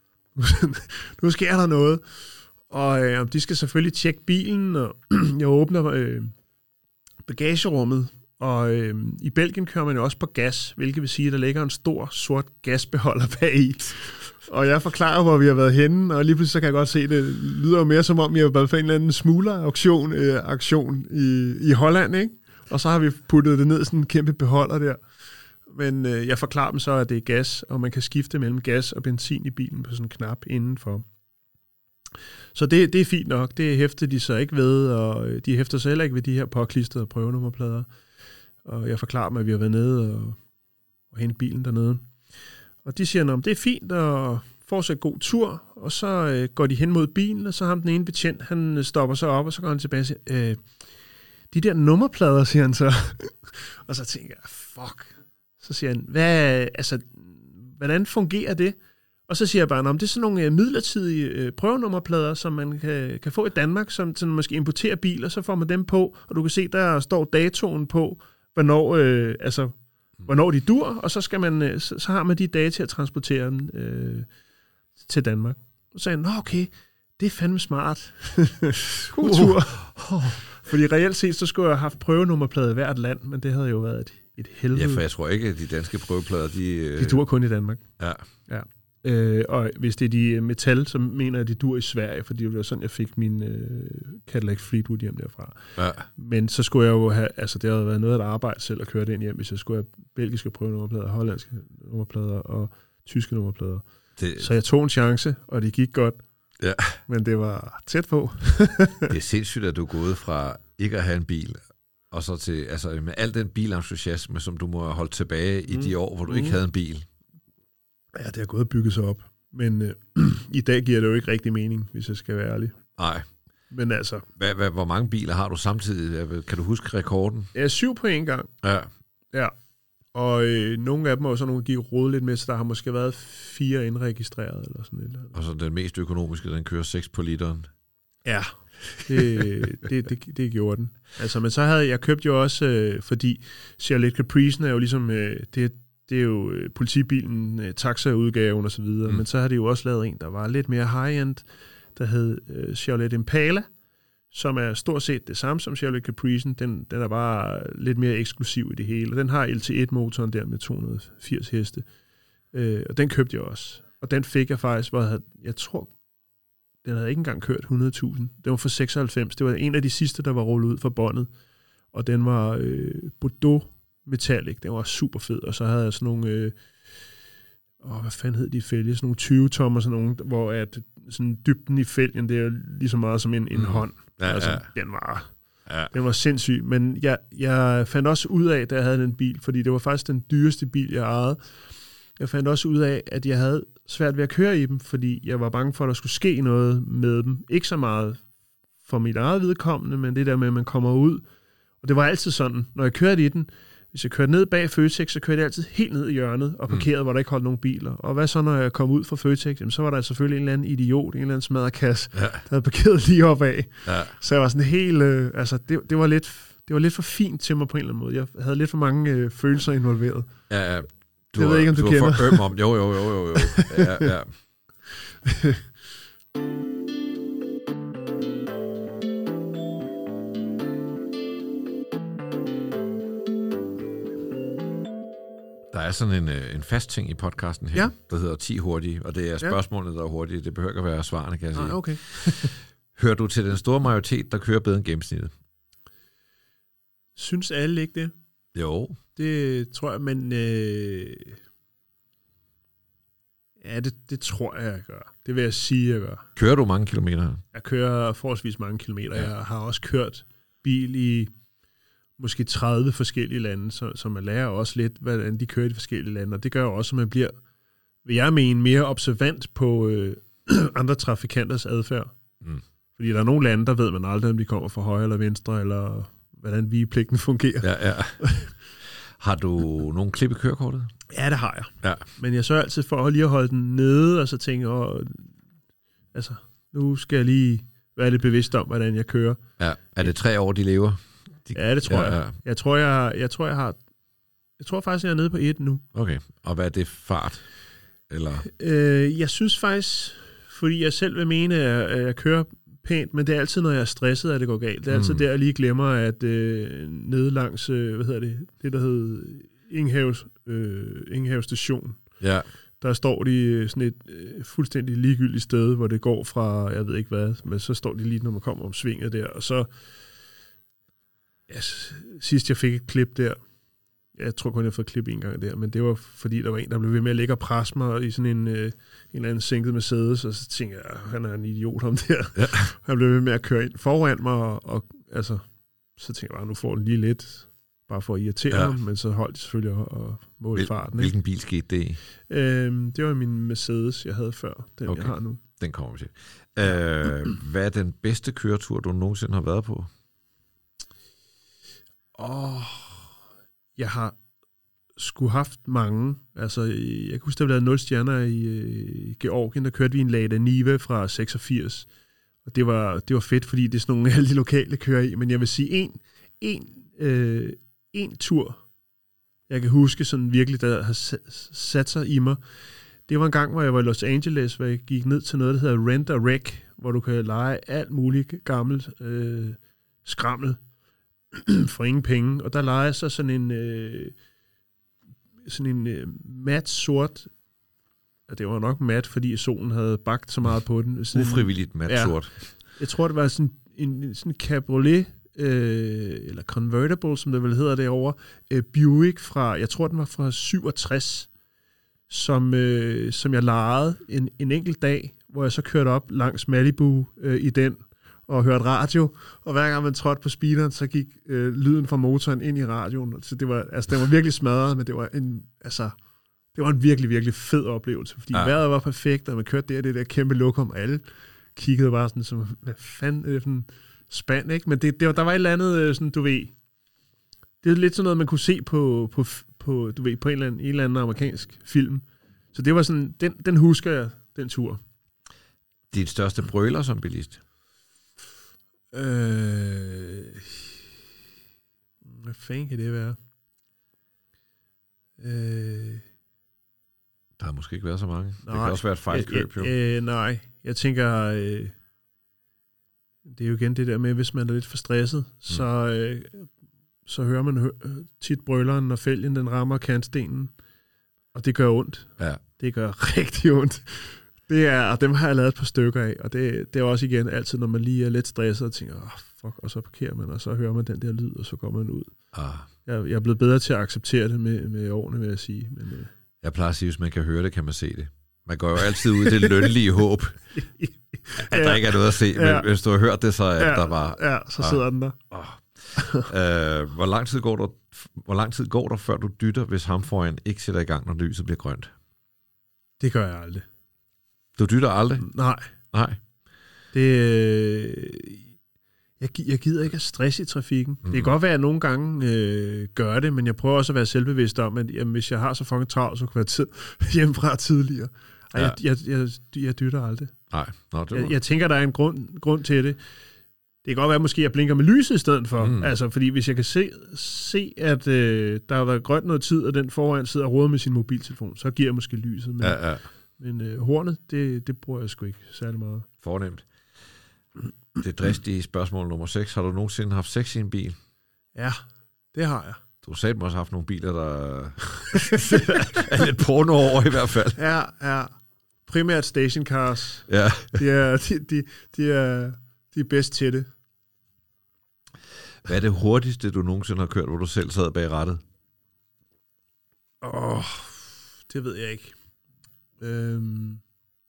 nu sker der noget. Og øh, de skal selvfølgelig tjekke bilen, og jeg åbner øh, bagagerummet, og øh, i Belgien kører man jo også på gas, hvilket vil sige, at der ligger en stor sort gasbeholder bagi. Og jeg forklarer, hvor vi har været henne, og lige pludselig så kan jeg godt se, det lyder jo mere som om, jeg har været for en eller anden smugler-aktion øh, aktion i, i Holland, ikke? Og så har vi puttet det ned i sådan en kæmpe beholder der. Men øh, jeg forklarer dem så, at det er gas, og man kan skifte mellem gas og benzin i bilen på sådan en knap indenfor. Så det, det er fint nok. Det hæfter de så ikke ved, og de hæfter sig heller ikke ved de her påklistrede prøvenummerplader. Og jeg forklarer dem, at vi har været nede og, og hente bilen dernede. Og de siger, at det er fint, og får sig en god tur, og så øh, går de hen mod bilen, og så har den ene betjent, han stopper så op, og så går han tilbage og siger, øh, de der nummerplader, siger han så. Og så tænker jeg, fuck. Så siger han, hvad, altså, hvordan fungerer det? Og så siger jeg bare, det er sådan nogle midlertidige øh, prøvenummerplader, som man kan, kan få i Danmark, som, som måske importerer biler, så får man dem på, og du kan se, der står datoen på, hvornår, øh, altså, hvornår de dur, og så, skal man, så, så har man de dage til at transportere dem øh, til Danmark. Så sagde han, nå okay, det er fandme smart. God tur. Uh. Oh. Fordi reelt set, så skulle jeg have haft prøvenummerplade i hvert land, men det havde jo været et, et helvede. Ja, for jeg tror ikke, at de danske prøveplader, de... Øh... De dur kun i Danmark. Ja. Ja. Øh, og hvis det er de metal, så mener jeg, at de dur i Sverige, fordi det var sådan, jeg fik min øh, Cadillac Fleetwood hjem derfra. Ja. Men så skulle jeg jo have, altså det havde været noget af et arbejde selv at køre den hjem, hvis jeg skulle have belgiske prøvenummerplader, hollandske nummerplader og tyske nummerplader. Det... Så jeg tog en chance, og det gik godt. Ja. Men det var tæt på. Det er sindssygt, at du er gået fra ikke at have en bil, og så til, altså med al den bilentusiasme, som du må have holdt tilbage mm. i de år, hvor du mm. ikke havde en bil. Ja, det har gået at bygge sig op. Men øh, i dag giver det jo ikke rigtig mening, hvis jeg skal være ærlig. Nej. Men altså... Hvad, hvad, hvor mange biler har du samtidig? Kan du huske rekorden? Ja, syv på en gang. Ja. Ja. Og øh, nogle af dem har så nogle givet råd lidt med, så der har måske været fire indregistreret eller sådan noget. Og så den mest økonomiske, den kører seks på literen. Ja, det, det, det, det gjorde den. Altså, men så havde jeg købt jo også, øh, fordi Chevrolet Caprice er jo ligesom, øh, det, det er jo øh, politibilen, øh, taxa-udgaven og så videre, mm. men så har de jo også lavet en, der var lidt mere high-end, der hed øh, Chevrolet Impala, som er stort set det samme som Chevrolet Caprice. Den, den er bare lidt mere eksklusiv i det hele. Den har L T et-motoren der med to hundrede og firs heste. Øh, og den købte jeg også. Og den fik jeg faktisk, hvor jeg, havde, jeg tror, den havde ikke engang kørt hundrede tusind. Den var for seksoghalvfems. Det var en af de sidste, der var rullet ud fra båndet. Og den var øh, Bordeaux Metallic. Den var super fed. Og så havde jeg sådan nogle... Øh, åh, hvad fanden hed de fælge? Sådan nogle tyve tommer, sådan nogle, hvor at, sådan dybden i fælgen, det er lige så meget som en, en mm. hånd. Ja, altså, ja. Den var, ja. den var sindssyg. Men jeg, jeg fandt også ud af, da jeg havde den bil, fordi det var faktisk den dyreste bil, jeg ejede. Jeg fandt også ud af, at jeg havde svært ved at køre i dem, fordi jeg var bange for, at der skulle ske noget med dem. Ikke så meget for mit eget vedkommende, men det der med, at man kommer ud. Og det var altid sådan, når jeg kørte i den, hvis jeg kørte ned bag Føtex, så kørte jeg altid helt ned i hjørnet og parkerede, mm. hvor der ikke holdt nogen biler. Og hvad så, når jeg kom ud fra Føtex? Jamen, så var der selvfølgelig en eller anden idiot, en eller anden smadrekasse, ja. der havde parkeret lige opad. Ja. Så jeg var sådan helt... Øh, altså, det, det, var lidt, det var lidt for fint til mig på en eller anden måde. Jeg havde lidt for mange øh, følelser involveret. Ja, ja. Du jeg var, ved ikke, om du, du kender. Du var for øm om. Jo, jo, jo, jo. jo. Ja, ja. Der er sådan en, en fast ting i podcasten her, ja. der hedder ti hurtige, og det er spørgsmålene, der er hurtige. Det behøver ikke at være svarene, kan jeg sige. Ah, okay. Hører du til den store majoritet, der kører bedre end gennemsnittet? Synes alle ikke det? Jo. Det tror jeg, men... Øh... Ja, det, det tror jeg, jeg gør. Det vil jeg sige, jeg gør. Kører du mange kilometer? Jeg kører forholdsvis mange kilometer. Ja. Jeg har også kørt bil i måske tredive forskellige lande, så, så man lærer også lidt, hvordan de kører i de forskellige lande, og det gør også, at man bliver, vil jeg mene, mere observant på øh, andre trafikanters adfærd. Mm. Fordi der er nogle lande, der ved man aldrig, om de kommer fra højre eller venstre, eller hvordan vigepligten fungerer. Ja, ja. Har du nogle klip i kørekortet? Ja, det har jeg. Ja. Men jeg sørger altid for at lige at holde den nede, og så tænke, åh, altså, nu skal jeg lige være lidt bevidst om, hvordan jeg kører. Ja. Er det tre år, de lever? De... Ja, det tror ja, jeg. Ja. Jeg tror, jeg, jeg tror, jeg har... Jeg tror faktisk, jeg er nede på et nu. Okay. Og hvad er det fart? Eller? Øh, jeg synes faktisk, fordi jeg selv vil mene, at jeg kører pænt, men det er altid, når jeg er stresset, at det går galt. Det er altid mm. der, jeg lige glemmer, at øh, nede langs, øh, hvad hedder det, det der hedder Ingenhav, øh, Ingenhav Station, ja. der står de sådan et øh, fuldstændig ligegyldigt sted, hvor det går fra, jeg ved ikke hvad, men så står de lige, når man kommer om svinget der, og så ja, sidst jeg fik et klip der, jeg tror kun, jeg har fået klip en gang der, men det var fordi, der var en, der blev ved med at lægge og presse mig i sådan en, øh, en eller anden sænket Mercedes, og så tænkte jeg, han er en idiot ham der. Ja. Han blev ved med at køre ind foran mig, og, og altså, så tænkte jeg bare, nu får den lige lidt, bare for at irritere ja. ham, men så holdt de selvfølgelig og, og målte Hvil, farten. Hvilken bil skete det i? Øhm, det var min Mercedes, jeg havde før, den okay. jeg har nu. Den kommer vi til. Øh, hvad er den bedste køretur, du nogensinde har været på? Åh... Oh. Jeg har sgu haft mange. Altså, jeg kan huske, der blev lavet nul stjerner i, i Georgien. Der kørte vi en Lada Niva fra seksogfirs. Og det var, det var fedt, fordi det er sådan nogle alle de lokale kører i. Men jeg vil sige, en, en, øh, en tur jeg kan huske sådan virkelig, der har sat sig i mig. Det var en gang, hvor jeg var i Los Angeles, hvor jeg gik ned til noget, der hedder Rent a Wreck, hvor du kan lege alt muligt gammelt øh, skrammel for ingen penge. Og der leger jeg så sådan en, øh, sådan en øh, mat sort, og det var nok mat, fordi solen havde bagt så meget på den. Sådan Ufrivilligt mat ja, sort. Jeg tror, det var sådan en sådan cabriolet, øh, eller convertible, som det vel hedder derovre, øh, Buick fra, jeg tror, den var fra syvogtres, som, øh, som jeg lejede en, en enkelt dag, hvor jeg så kørte op langs Malibu øh, i den, og hørte radio, og hver gang man trådte på speederen, så gik øh, lyden fra motoren ind i radioen. Så det var, altså, det var virkelig smadret, men det var en, altså, det var en virkelig, virkelig fed oplevelse, fordi ja. vejret var perfekt, og man kørte der, det der kæmpe lokum, og alle kiggede bare sådan, som, hvad fanden er det for en spand, ikke? Men det, det var, der var et eller andet, sådan, du ved, det er lidt sådan noget, man kunne se på, på, på du ved, på en eller anden, en eller anden amerikansk film. Så det var sådan, den, den husker jeg, den tur. Dit største brøler som bilist? Øh, hvad fanden kan det være? Øh, Der har måske ikke været så mange. Nej, det kan også være et fejlkøb, jo. Øh, nej, jeg tænker, øh, det er jo igen det der med, hvis man er lidt for stresset, mm. så, øh, så hører man hø- tit brøleren, når fælgen den rammer kantstenen, og det gør ondt. Ja. Det gør rigtig ondt. Det er, og dem har jeg lavet et par stykker af, og det, det er også igen altid, når man lige er lidt stresset og tænker, oh, fuck, og så parkerer man, og så hører man den der lyd, og så går man ud. Ah. Jeg, jeg er blevet bedre til at acceptere det med, med årene, vil jeg sige. Men, øh. Jeg plejer at sige, hvis man kan høre det, kan man se det. Man går jo altid ud i det lønlige håb, at der ja. ikke er noget at se, men ja. hvis du har hørt det, så er ja. der bare... Ja, så sidder ah. den der. Oh. uh, hvor, lang tid går der, hvor lang tid går der, før du dytter, hvis ham foran ikke sætter i gang, når lyset bliver grønt? Det gør jeg aldrig. Du dytter aldrig? Nej. Nej. Det, jeg, jeg gider ikke at stresse i trafikken. Mm. Det kan godt være, at jeg nogle gange øh, gør det, men jeg prøver også at være selvbevidst om, at jamen, hvis jeg har så fucking travlt, så kan jeg være tid hjemmefra tidligere. Og ja. jeg, jeg, jeg, jeg dytter aldrig. Nej. Nå, det var... jeg, jeg tænker, der er en grund, grund til det. Det kan godt være, at måske jeg blinker med lyset i stedet for. Mm. Altså, fordi hvis jeg kan se, se at øh, der har været grønt noget tid, og den foran sidder og råder med sin mobiltelefon, så giver jeg måske lyset. Men, ja, ja. men øh, hornet, det, det bruger jeg sgu ikke særlig meget. Fornemt. Det dristige spørgsmål nummer seks. Har du nogensinde haft sex i en bil? Ja, det har jeg. Du har satme også haft nogle biler, der er lidt porno over i hvert fald. Ja, ja. Primært stationcars. Ja. De er, de, de, de er, de er bedst til det. Hvad er det hurtigste, du nogensinde har kørt, hvor du selv sad bag rattet? Åh, oh, det ved jeg ikke. Øhm,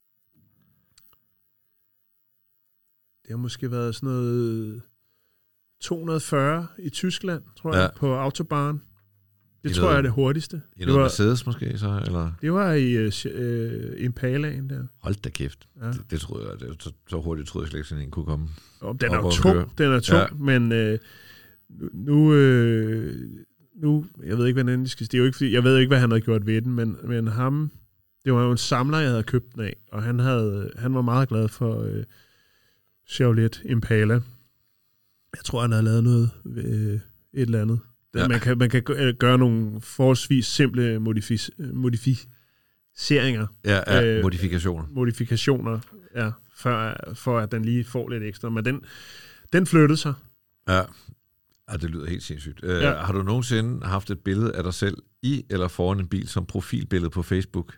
det har måske været sådan noget to hundrede og fyrre i Tyskland, tror ja. jeg, på Autobahn. Det I tror noget, jeg er det hurtigste. I noget var, Mercedes måske så? Eller? Det var i uh, Impalaen der. Hold da kæft. Ja. Det, det troede jeg, det, så, så hurtigt troede jeg slet ikke, sådan en kunne komme. Oh, den, er tung, den er tung, ja. men uh, nu, uh, nu, jeg ved ikke, hvad den skal. Det er jo ikke, fordi, jeg ved ikke, hvad han havde gjort ved den, men, men ham, det var jo en samler, jeg havde købt den af, og han, havde, han var meget glad for uh, Chevrolet Impala. Jeg tror, han havde lavet noget uh, et eller andet. Ja. Man, kan, man kan gøre nogle forholdsvis simple modifis- modificeringer. Ja, ja øh, modifikationer. Modifikationer, ja, for, for at den lige får lidt ekstra. Men den, den flyttede sig. Ja. Ja, det lyder helt sindssygt. Uh, ja. Har du nogensinde haft et billede af dig selv i eller foran en bil som profilbillede på Facebook?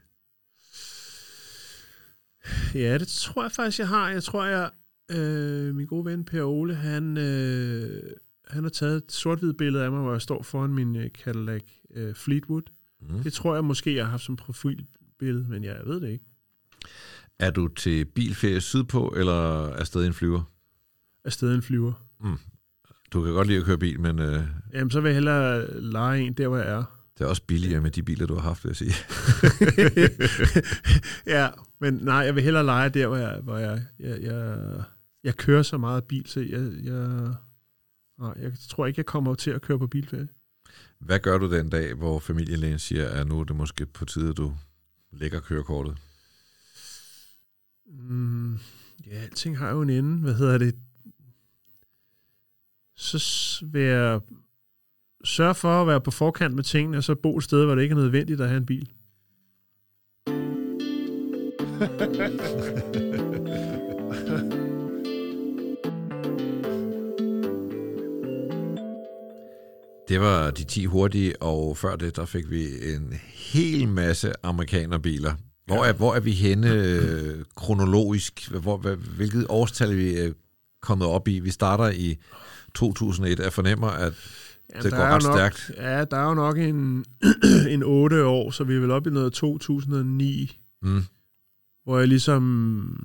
Ja, det tror jeg faktisk, jeg har. Jeg tror, jeg... Øh, min gode ven Per Ole, han... Øh, Han har taget et sort-hvid billede af mig, hvor jeg står foran min uh, Cadillac uh, Fleetwood. Mm. Det tror jeg måske, jeg har haft som profilbillede, men jeg ved det ikke. Er du til bilferie sydpå, eller afsted i en flyver? Afsted i en flyver. Mm. Du kan godt lide at køre bil, men... Uh... Jamen, så vil jeg hellere lege en der, hvor jeg er. Det er også billigere med de biler, du har haft, vil jeg sige. Ja, men nej, jeg vil hellere lege der, hvor jeg... Hvor jeg, jeg, jeg, jeg kører så meget bil, så jeg... jeg Nej, jeg tror ikke, jeg kommer til at køre på bilferie. Hvad gør du den dag, hvor familielægen siger, at nu er det måske på tide, du lægger kørekortet? Mm, ja, alting har jo en ende. Hvad hedder det? Så vil jeg sørg for at være på forkant med tingene, og så bo et sted, hvor det ikke er nødvendigt at have en bil. Det var de ti hurtige, og før det, der fik vi en hel masse amerikanerbiler. Hvor er, hvor er vi henne øh, kronologisk? Hvor, hvilket årstal er vi øh, kommet op i? Vi starter i to tusind og et. Jeg fornemmer, at ja, det går ret nok, stærkt. Ja, der er jo nok en, en otte år, så vi er vel oppe i noget to tusind og ni, mm. hvor jeg ligesom,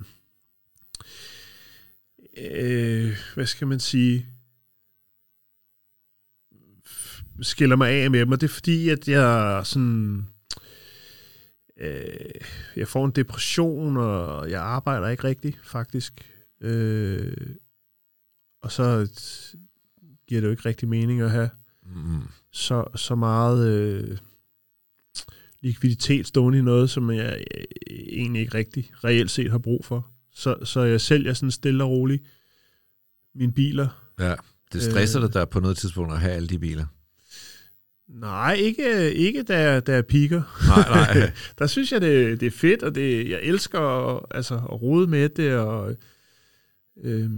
øh, hvad skal man sige, skiller mig af med dem, og det er fordi, at jeg sådan, øh, jeg får en depression, og jeg arbejder ikke rigtigt, faktisk. Øh, og så giver det jo ikke rigtig mening at have mm. så, så meget øh, likviditet stående i noget, som jeg øh, egentlig ikke rigtig reelt set har brug for. Så, så jeg sælger sådan stille og roligt mine biler. Ja, det stresser øh, dig der på noget tidspunkt at have alle de biler? Nej, ikke, ikke da, da jeg piker. Nej, nej. Der synes jeg, det, det er fedt, og det, jeg elsker at, altså, at rode med det, og øh,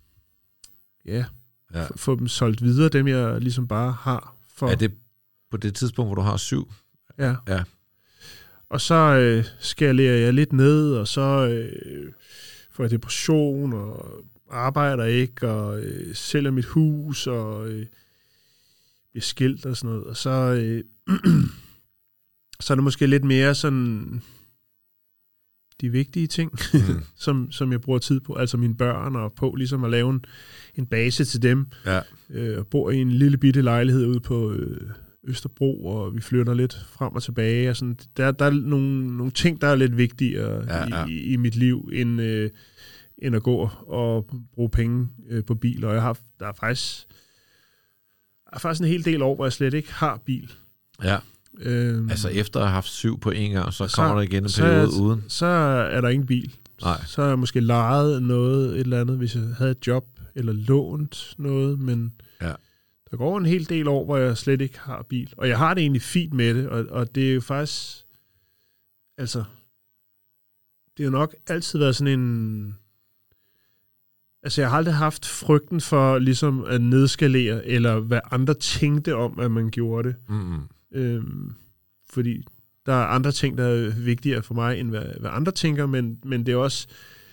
ja, ja. F- få dem solgt videre, dem jeg ligesom bare har. For. Er det på det tidspunkt, hvor du har syv? Ja. Ja. Og så øh, skalerer jeg lidt ned, og så øh, får jeg depression, og arbejder ikke, og øh, sælger mit hus, og øh, bliver skilt og sådan noget. Og så, øh, så er det måske lidt mere sådan de vigtige ting, mm. som, som jeg bruger tid på, altså mine børn, og på ligesom at lave en, en base til dem. Ja. Øh, og bor i en lille bitte lejlighed ude på øh, Østerbro, og vi flytter lidt frem og tilbage. Og sådan. Der, der er nogle, nogle ting, der er lidt vigtigere ja, ja. I, i mit liv, end, øh, end at gå og bruge penge øh, på bil. Og jeg har, der er faktisk, der er faktisk en hel del år, hvor jeg slet ikke har bil. Ja. Øhm, altså efter at have haft syv på en gang, så, så kommer der igen en så periode er, uden. Så er der ingen bil. Nej. Så har jeg måske lejet noget, et eller andet, hvis jeg havde et job, eller lånt noget, men ja. Der går en hel del år, hvor jeg slet ikke har bil. Og jeg har det egentlig fint med det, og, og det er jo faktisk, altså, det har jo nok altid været sådan en, altså jeg har aldrig haft frygten for ligesom at nedskalere, eller hvad andre tænkte om, at man gjorde det. Mm-hmm. Øhm, fordi der er andre ting, der er vigtigere for mig, end hvad, hvad andre tænker, men, men det er også,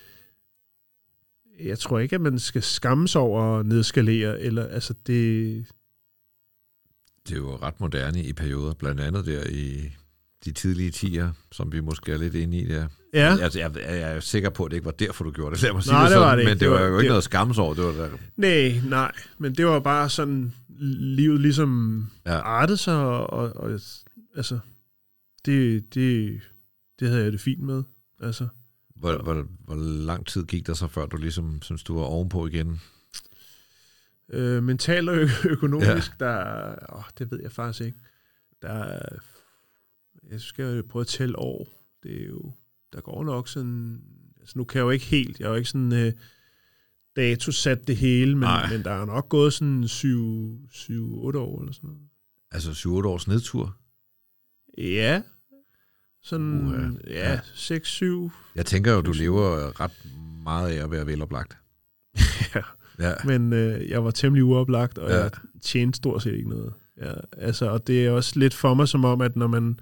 jeg tror ikke, at man skal skamme sig over at nedskalere, eller altså det... Det er jo ret moderne i perioder, blandt andet der i de tidlige tider, som vi måske er lidt inde i der. Ja. Altså, jeg, jeg er sikker på, at det ikke var derfor, du gjorde det. Lad mig sige nej, det, det sådan, var det men det, det var, var jo ikke det, noget skammes over. Det var der. Nej, nej, men det var bare sådan, livet ligesom ja. Artede sig, og, og, og altså, det, det, det havde jeg det fint med, altså. Hvor, hvor, hvor lang tid gik der så, før du ligesom synes, du var ovenpå igen? Øh, mentalt og ø- økonomisk, ja. der... Åh, det ved jeg faktisk ikke. Der... Jeg skal jo prøve at tælle år. Det er jo... Der går nok sådan... Altså, nu kan jeg jo ikke helt... Jeg har jo ikke sådan øh, datosat det hele, men, men der er nok gået sådan syv otte år eller sådan noget. Altså syv otte års nedtur? Ja. Sådan, uh, ja, seks syv. Jeg tænker jo, du lever ret meget af at være veloplagt. ja, ja, men øh, jeg var temmelig uoplagt, og ja. Jeg tjente stort set ikke noget. Ja, altså, og det er også lidt for mig som om, at når man,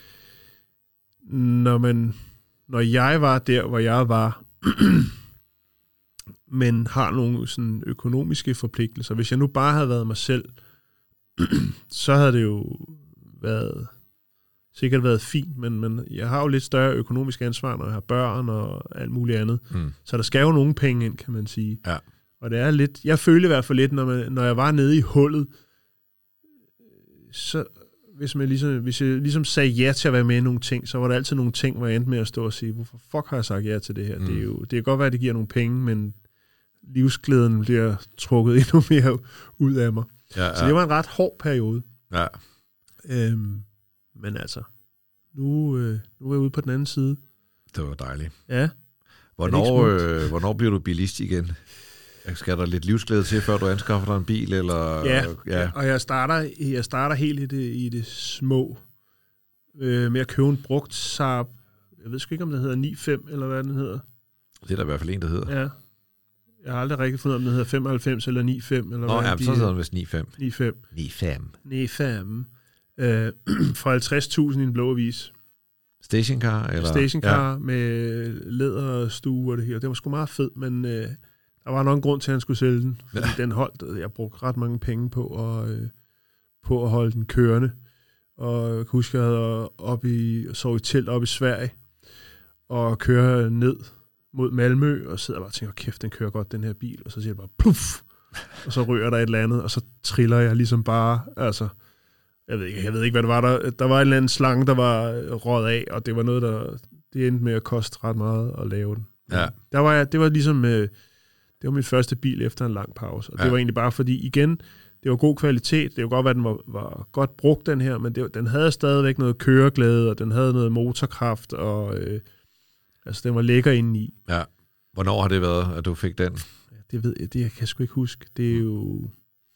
når man, når jeg var der, hvor jeg var, men har nogle sådan økonomiske forpligtelser, hvis jeg nu bare havde været mig selv, så havde det jo været... sikkert været fint, men, men jeg har jo lidt større økonomisk ansvar, når jeg har børn og alt muligt andet. Mm. Så der skal jo nogle penge ind, kan man sige. Ja. Og det er lidt, jeg følte i hvert fald lidt, når, man, når jeg var nede i hullet, så hvis, man ligesom, hvis jeg ligesom sagde ja til at være med i nogle ting, så var der altid nogle ting, hvor jeg endte med at stå og sige, hvorfor fuck har jeg sagt ja til det her? Mm. Det, er jo, det kan godt være, at det giver nogle penge, men livsglæden bliver trukket endnu mere ud af mig. Ja, ja. Så det var en ret hård periode. Ja. Øhm, Men altså, nu, øh, nu er jeg ude på den anden side. Det var dejligt. Ja. Hvornår, øh, hvornår bliver du bilist igen? Skal der lidt livsglæde til, før du anskaffer dig en bil? Eller? Ja, ja. og jeg starter, jeg starter helt i det, i det små øh, med at købe en brugt Saab. Jeg ved sgu ikke, om den hedder ni fem, eller hvad den hedder. Det er der i hvert fald en, der hedder. Ja. Jeg har aldrig rigtig fundet, om den hedder femoghalvfems eller ni fem. Eller Nå, hvad ja, de, så hedder den vist ni fem. ni fem. ni fem. ni fem. Øh, for halvtreds tusind i en blå avis. Stationcar? Eller? Stationcar ja. Med læderstue og det her. Det var sgu meget fed, men øh, der var nok en grund til, at han skulle sælge den. Fordi ja. den holdt, jeg brugte ret mange penge på at, øh, på at holde den kørende. Og jeg kan huske, at jeg havde op i, sov i telt op i Sverige, og kører ned mod Malmø, og sidder bare og tænker, kæft, den kører godt, den her bil. Og så siger det bare, puff! Og så rører der et eller andet, og så triller jeg ligesom bare, altså, jeg ved ikke, jeg ved ikke hvad det var. Der, der var en eller anden slange, der var røget af, og det var noget, der det endte med at koste ret meget at lave den. Ja. Der var jeg, det var ligesom, det var min første bil efter en lang pause, og det ja. var egentlig bare fordi, igen, det var god kvalitet. Det var godt, at den var, var godt brugt, den her, men det, den havde stadigvæk noget køreglæde, og den havde noget motorkraft, og øh, altså, den var lækker indeni. Ja. Hvornår har det været, at du fik den? Det ved jeg, det jeg kan jeg sgu ikke huske. Det er jo...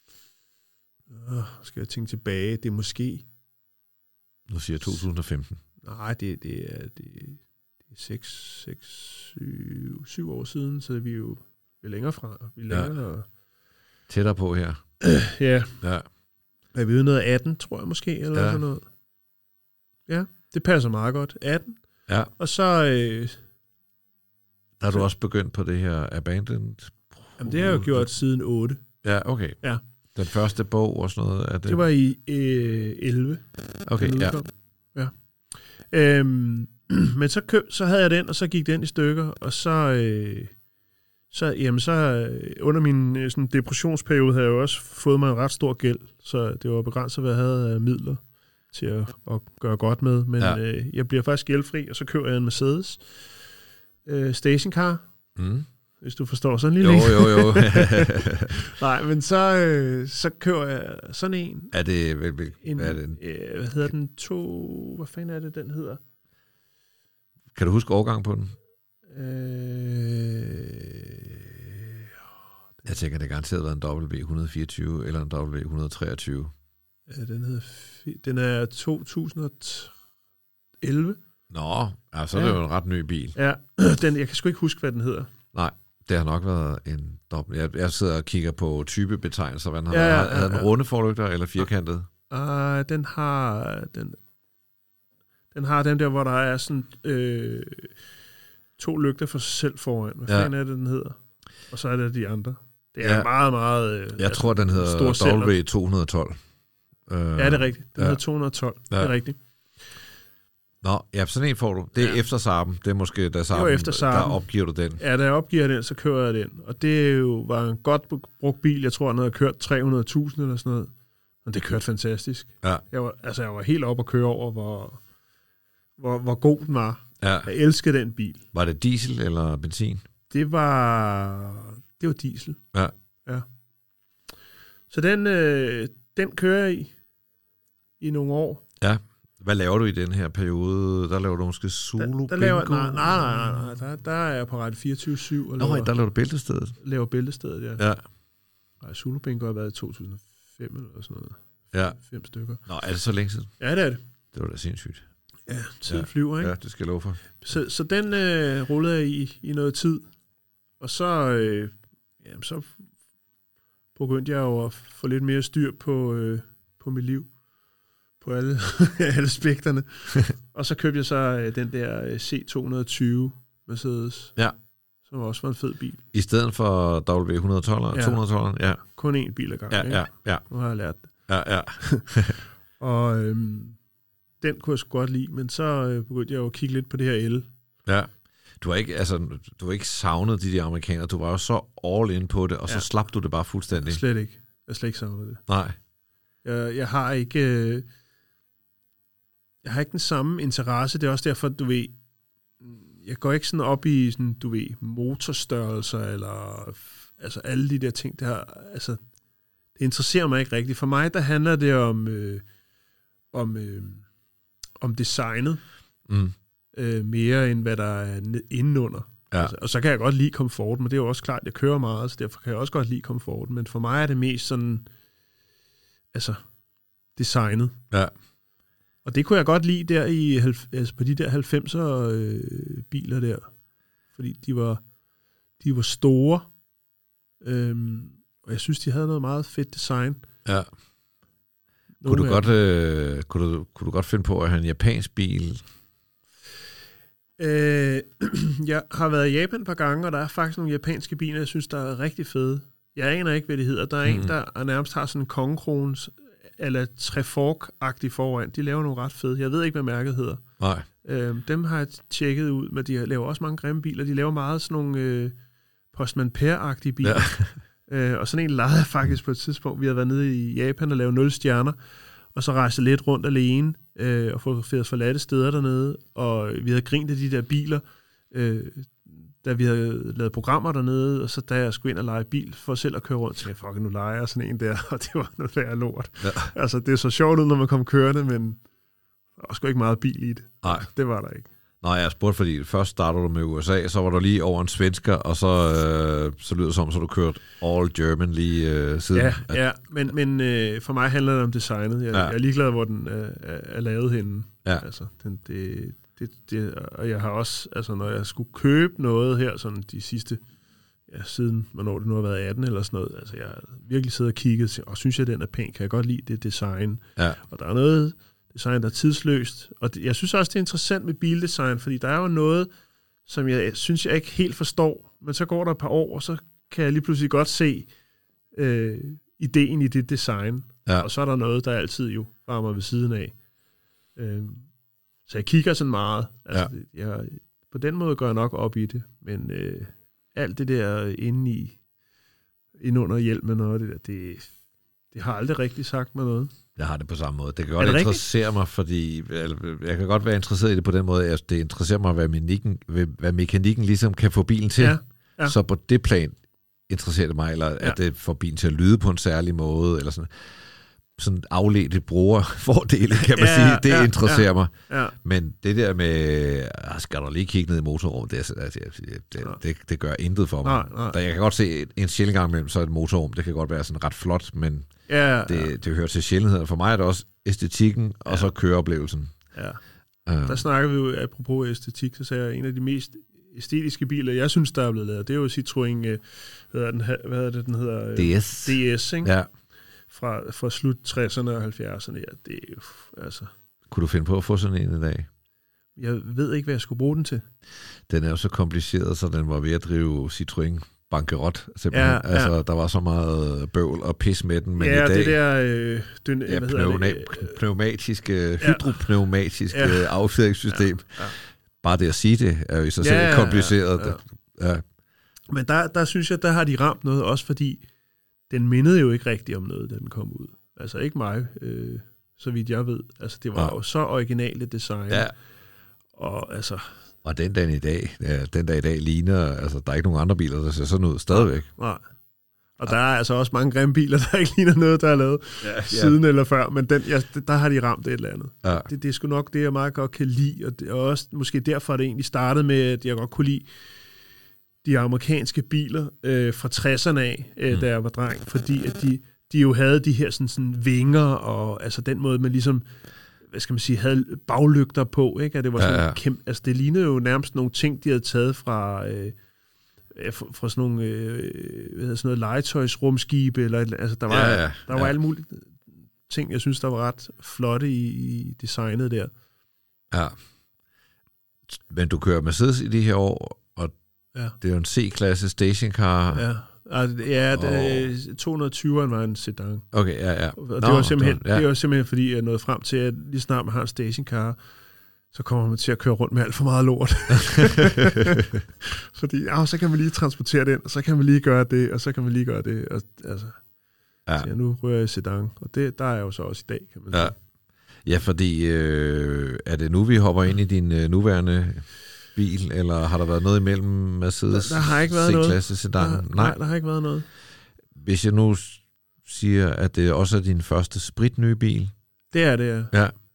Øh, skal jeg tænke tilbage? Det er måske... Nu siger jeg to tusind og femten. Nej, det, det er... Det, det er seks, seks, syv, syv år siden, så vi er jo vi er længere fra. Vi er længere, ja. og... Tættere på her. ja. Ja. Er vi ude noget atten, tror jeg måske, eller ja. sådan noget? Ja, det passer meget godt. atten. Ja. Og så... Øh, der er du også begyndt på det her Abandoned? Jamen, det har jeg jo gjort siden otte. Ja, okay. Ja. Den første bog og sådan noget? Er det... det var i øh, elleve. Okay, ja. ja. Øhm, men så, køb, så havde jeg den, og så gik den i stykker, og så... Øh, så, jamen, så øh, under min øh, sådan, depressionsperiode havde jeg jo også fået mig en ret stor gæld, så det var begrænset, hvad jeg havde af midler til at, at gøre godt med. Men ja. øh, jeg bliver faktisk gældfri, og så køber jeg en Mercedes øh, stationcar. Mm. Hvis du forstår sådan en lille. Jo, jo, jo. Nej, men så, øh, så kører jeg sådan en. Er det... Hvad, hvad, en, er det? Øh, hvad hedder den? To... Hvad fanden er det, den hedder? Kan du huske årgang på den? Øh... Jeg tænker, det er garanteret været en W et hundrede fireogtyve eller en W et hundrede treogtyve. Ja, den hedder... Den er to tusind og elleve. Nå, altså ja. Det er jo en ret ny bil. Ja, den, jeg kan sgu ikke huske, hvad den hedder. Nej, det har nok været en dobbelt. Jeg, jeg sidder og kigger på typebetegnelser. Hvad den har ja, ja, været. Havde ja, den runde forlygter eller firkantet? Uh, den har... Den, den har den der, hvor der er sådan øh, to lygter for sig selv foran. Hvad ja. fanden er det, den hedder? Og så er det de andre. Det er ja. meget, meget... Øh, jeg altså, tror, den hedder W to hundrede tolv. Uh, ja, det er rigtigt. Den ja. hedder to hundrede tolv. Ja. Det er rigtigt. Nå, ja, sådan en får du. Det er ja. efter Saaben. Det er måske, da Saaben, efter Saaben. Der opgiver du den. Ja, da jeg opgiver den, så kører jeg den. Og det jo var en godt brugt bil. Jeg tror, han havde kørt tre hundrede tusind eller sådan noget. Og det kørte fantastisk. Ja. Jeg var, altså, jeg var helt oppe at køre over, hvor, hvor, hvor god den var. Ja. Jeg elskede den bil. Var det diesel eller benzin? Det var, det var diesel. Ja. Ja. Så den, øh, den kører jeg i, i nogle år. Ja. Hvad laver du i den her periode? Der laver du måske solo der, der laver, nej, nej, nej, nej. Der, der er jeg på ret fireogtyve syv. Nå, laver, der laver du Bæltestedet? Laver Bæltestedet, ja. Ja. Nej, solo bingo har været i to tusind og fem eller sådan noget. Ja. Fem stykker. Nå, er det så længe siden? Ja, det er det. Det var da sindssygt. Ja, tiden ja. flyver, ikke? Ja, det skal jeg love for. Så, så den øh, rullede jeg i, i noget tid. Og så, øh, jamen, så begyndte jeg jo at få lidt mere styr på, øh, på mit liv. På alle, alle spekterne. Og så købte jeg så øh, den der C to hundrede tyve Mercedes. Ja. Som også var en fed bil. I stedet for W et hundrede tolv, ja. to hundrede tolv? Ja. Kun én bil ad gangen. Ja, ja, ja. Nu har jeg lært det. Ja, ja. Og øhm, den kunne jeg sgu godt lide, men så øh, begyndte jeg jo at kigge lidt på det her el. Ja. Du har ikke, altså, du har ikke savnet de der amerikanere. Du var jo så all in på det, og så ja. slap du det bare fuldstændig. Slet ikke. Jeg har slet ikke savnet det. Nej. Jeg, jeg har ikke... Øh, jeg har ikke den samme interesse. Det er også derfor, du ved... Jeg går ikke sådan op i, sådan, du ved, motorstørrelser, eller altså alle de der ting, der altså, det interesserer mig ikke rigtigt. For mig, der handler det om, øh, om, øh, om designet, mm. øh, mere end hvad der er indenunder. Ja. Altså, og så kan jeg godt lide komfort, men det er jo også klart, at jeg kører meget, så derfor kan jeg også godt lide komfort. Men for mig er det mest sådan, altså, designet. Ja. Og det kunne jeg godt lide der i, altså på de der halvfemser øh, biler der. Fordi de var, de var store, øhm, og jeg synes, de havde noget meget fedt design. Ja. Kunne du, godt, øh, kunne, du, kunne du godt finde på at have en japansk bil? Øh, jeg har været i Japan et par gange, og der er faktisk nogle japanske biler, jeg synes, der er rigtig fede. Jeg aner ikke, hvad det hedder. Der er mm. en, der nærmest har sådan en kongekrones, eller Trefork-agtig foran. De laver nogle ret fede. Jeg ved ikke, hvad mærket hedder. Nej. Øh, dem har jeg tjekket ud, men de laver også mange grimme biler. De laver meget sådan nogle øh, Postman Per-agtige biler. Ja. øh, og sådan en lejede jeg faktisk på et tidspunkt. Vi havde været nede i Japan og lavet nul stjerner, og så rejste lidt rundt alene, øh, og fotograferet forladte steder dernede, og vi havde grint af de der biler, øh, da vi havde lavet programmer dernede, og så da jeg skulle ind og lege bil for selv at køre rundt, så jeg fucking nu leger jeg sådan en der, og det var noget værd lort. Ja. Altså, det er så sjovt ud, når man kommer kørende, men der var sgu ikke meget bil i det. Nej. Det var der ikke. Nej, jeg spurgte, fordi først startede du med U S A, så var du lige over en svensker, og så, øh, så lyder det som, så du kørt all German lige øh, siden. Ja, ja, men, men øh, for mig handler det om designet. Jeg, ja. jeg er ligeglad, hvor den øh, er lavet henne. Ja. Altså, den, det, det, det, og jeg har også, altså når jeg skulle købe noget her, sådan de sidste, ja, siden, hvornår det nu har været atten eller sådan noget, altså jeg har virkelig siddet og kigget, og synes jeg, den er pæn, kan jeg godt lide det design. Ja. Og der er noget design, der er tidsløst. Og det, jeg synes også, det er interessant med bildesign, fordi der er jo noget, som jeg synes, jeg ikke helt forstår, men så går der et par år, og så kan jeg lige pludselig godt se øh, ideen i det design. Ja. Og så er der noget, der altid jo rammer ved siden af. Øh, så jeg kigger sådan meget. Altså, ja. jeg, på den måde går jeg nok op i det, men øh, alt det der inde i, inde under hjelmen og det der, det, det har aldrig rigtig sagt mig noget. Jeg har det på samme måde. Det kan godt det interessere rigtigt? mig, fordi jeg kan godt være interesseret i det på den måde, at det interesserer mig, hvad mekanikken, hvad mekanikken ligesom kan få bilen til. Ja, ja. Så på det plan interesserer det mig, eller ja. at det får bilen til at lyde på en særlig måde, eller sådan sådan afledte brugerfordele, kan man ja, sige. Det ja, interesserer ja, mig. Ja. Men det der med, skal du lige kigge ned i motorrum, det, altså, det, det, det, det gør intet for mig. Nej, nej. Jeg kan godt se en sjældent gang imellem, så et motorrum, det kan godt være sådan ret flot, men ja, ja. Det, det hører til sjældenheden. For mig er det også æstetikken, og ja. så køreoplevelsen. Ja. Uh. Der snakker vi jo, apropos æstetik, så sagde jeg, en af de mest æstetiske biler, jeg synes, der er blevet lavet, det er jo Citroën, hvad hedder den, hvad hedder det, den hedder? D S. D S, ikke? Ja. Fra, fra slut tresserne og halvfjerdserne. Ja, det er jo, altså... Kunne du finde på at få sådan en i dag? Jeg ved ikke, hvad jeg skulle bruge den til. Den er jo så kompliceret, så den var ved at drive Citroën bankerot, simpelthen. Ja, altså, ja. Der var så meget bøvl og pis med den, men ja, i dag... det der... Øh, dyn, ja, hvad pneuma- det? pneumatiske, hydropneumatiske ja. affjedringssystem. Ja, ja. Bare det at sige det, er jo i sig selv ja, kompliceret. Ja, ja. Ja. Men der, der synes jeg, der har de ramt noget, også fordi den mindede jo ikke rigtig om noget, da den kom ud. Altså ikke mig, øh, så vidt jeg ved. Altså det var ja. jo så originale design. Ja. Og altså... Og den dag i dag, ja, den dag i dag ligner, altså der er ikke nogen andre biler, der ser sådan ud stadigvæk. Nej. Og ja. der er altså også mange grimme biler, der ikke ligner noget, der er lavet ja, ja. siden eller før, men den, ja, der har de ramt et eller andet. Ja. Det, det er sgu nok det, jeg meget godt kan lide, og, det, og også måske derfor, det egentlig startede med, at jeg godt kunne lide de amerikanske biler øh, fra tresserne af, øh, mm. da jeg var dreng, fordi at de, de jo havde de her sådan, sådan vinger, og altså den måde, man ligesom, hvad skal man sige, havde baglygter på, ikke? At det var sådan ja, ja. kæmpe, altså det lignede jo nærmest nogle ting, de havde taget fra, øh, fra, fra sådan nogle, øh, hvad hedder sådan noget, legetøjsrumskibe, eller altså der var, ja, ja. der var ja. alle mulige ting, jeg synes, der var ret flotte i, i designet der. Ja. Men du kører Mercedes i de her år, og ja. det er jo en C-klasse stationcar. Ja, ja det, to hundrede tyveren var en sedan. Okay, ja, ja. Og det, Nå, var simpelthen, ja. det var simpelthen, fordi jeg nåede frem til, at lige snart man har en stationcar, så kommer man til at køre rundt med alt for meget lort. Fordi, ja, så kan man lige transportere den, og så kan man lige gøre det, og så kan man lige gøre det. Og, altså, ja. Så ja, nu rører jeg sedan, og det, der er jeg jo så også i dag, kan man sige. Ja, ja fordi øh, er det nu, vi hopper ind i din øh, nuværende bil, eller har der været noget imellem Mercedes der, der har ikke været C-klasse sedan? Der, nej, der har ikke været noget. Hvis jeg nu siger, at det også er din første spritnye bil? Det er det, ja. Ja.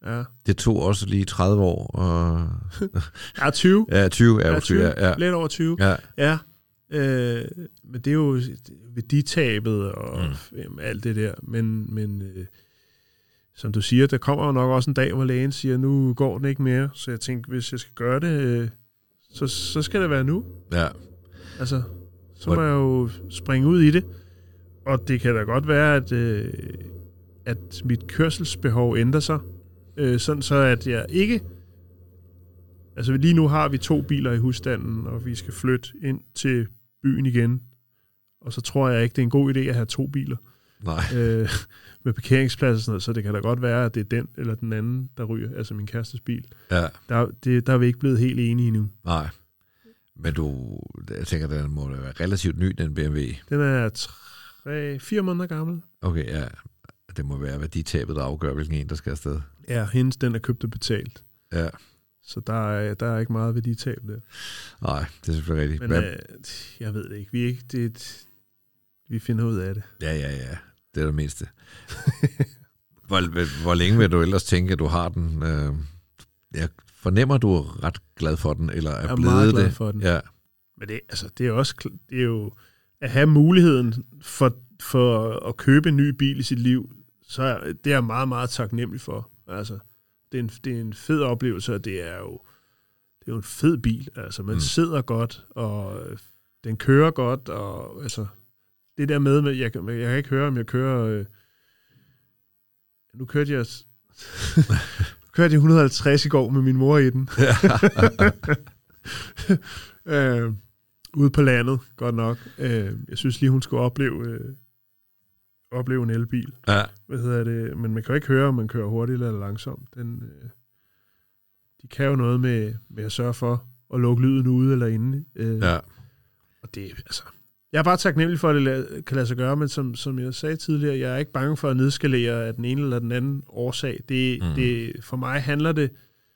Ja. Det tog også lige tredive år. Og... ja, tyve. Ja, tyve. Ja, ja, tyve. Ja, ja. Lidt over tyve. Ja. ja. Øh, men det er jo værditabet og mm. jamen, alt det der. Men, men øh, som du siger, der kommer jo nok også en dag, hvor lægen siger, nu går den ikke mere. Så jeg tænker, hvis jeg skal gøre det, øh, så, så skal det være nu. Ja. Altså, så må jeg jo springe ud i det. Og det kan da godt være, at, øh, at mit kørselsbehov ændrer sig. Øh, sådan så, at jeg ikke... Altså lige nu har vi to biler i husstanden, og vi skal flytte ind til byen igen. Og så tror jeg ikke, det er en god idé at have to biler. Nej. Øh, med parkeringspladser og sådan noget, så det kan da godt være, at det er den eller den anden, der ryger, altså min kærestes bil. Ja. Der, det, der er vi ikke blevet helt enige endnu. Nej. Men du, jeg tænker, den må være relativt ny, den B M W. Den er tre, fire måneder gammel. Okay, ja. Det må være værditabet, der afgør, hvilken en, der skal afsted. Ja, hendes, den er købt og betalt. Ja. Så der er, der er ikke meget værditab der. Nej, det er selvfølgelig rigtigt. Men øh, jeg ved det ikke. Vi, er ikke det et, vi finder ud af det. Ja, ja, ja. Det er det mindste. hvor, hvor længe vil du ellers tænke, at du har den? Øh, jeg fornemmer, du er ret glad for den, eller er, jeg er blevet meget glad det? for den. Ja. Men det, altså, det er også det er jo at have muligheden for, for at købe en ny bil i sit liv, så er, det er jeg meget, meget taknemmelig for. Altså, det er en, det er en fed oplevelse, og det er jo, det er jo en fed bil. Altså, man mm. sidder godt, og den kører godt, og altså, det der med, jeg, jeg kan ikke høre, om jeg kører... Øh, nu kørte jeg... kørte jeg et hundrede og halvtreds i går med min mor i den. øh, ude på landet, godt nok. Øh, jeg synes lige, hun skulle opleve... Øh, opleve en elbil. Ja. Hvad hedder det? Men man kan jo ikke høre, om man kører hurtigt eller langsomt. Den, øh, de kan jo noget med, med at sørge for at lukke lyden ude eller inde. Øh, ja. Og det, altså, jeg er bare taknemmelig for, at det kan lade sig gøre, men som, som jeg sagde tidligere, jeg er ikke bange for at nedskalere af den ene eller den anden årsag. Det, mm. det, for mig handler det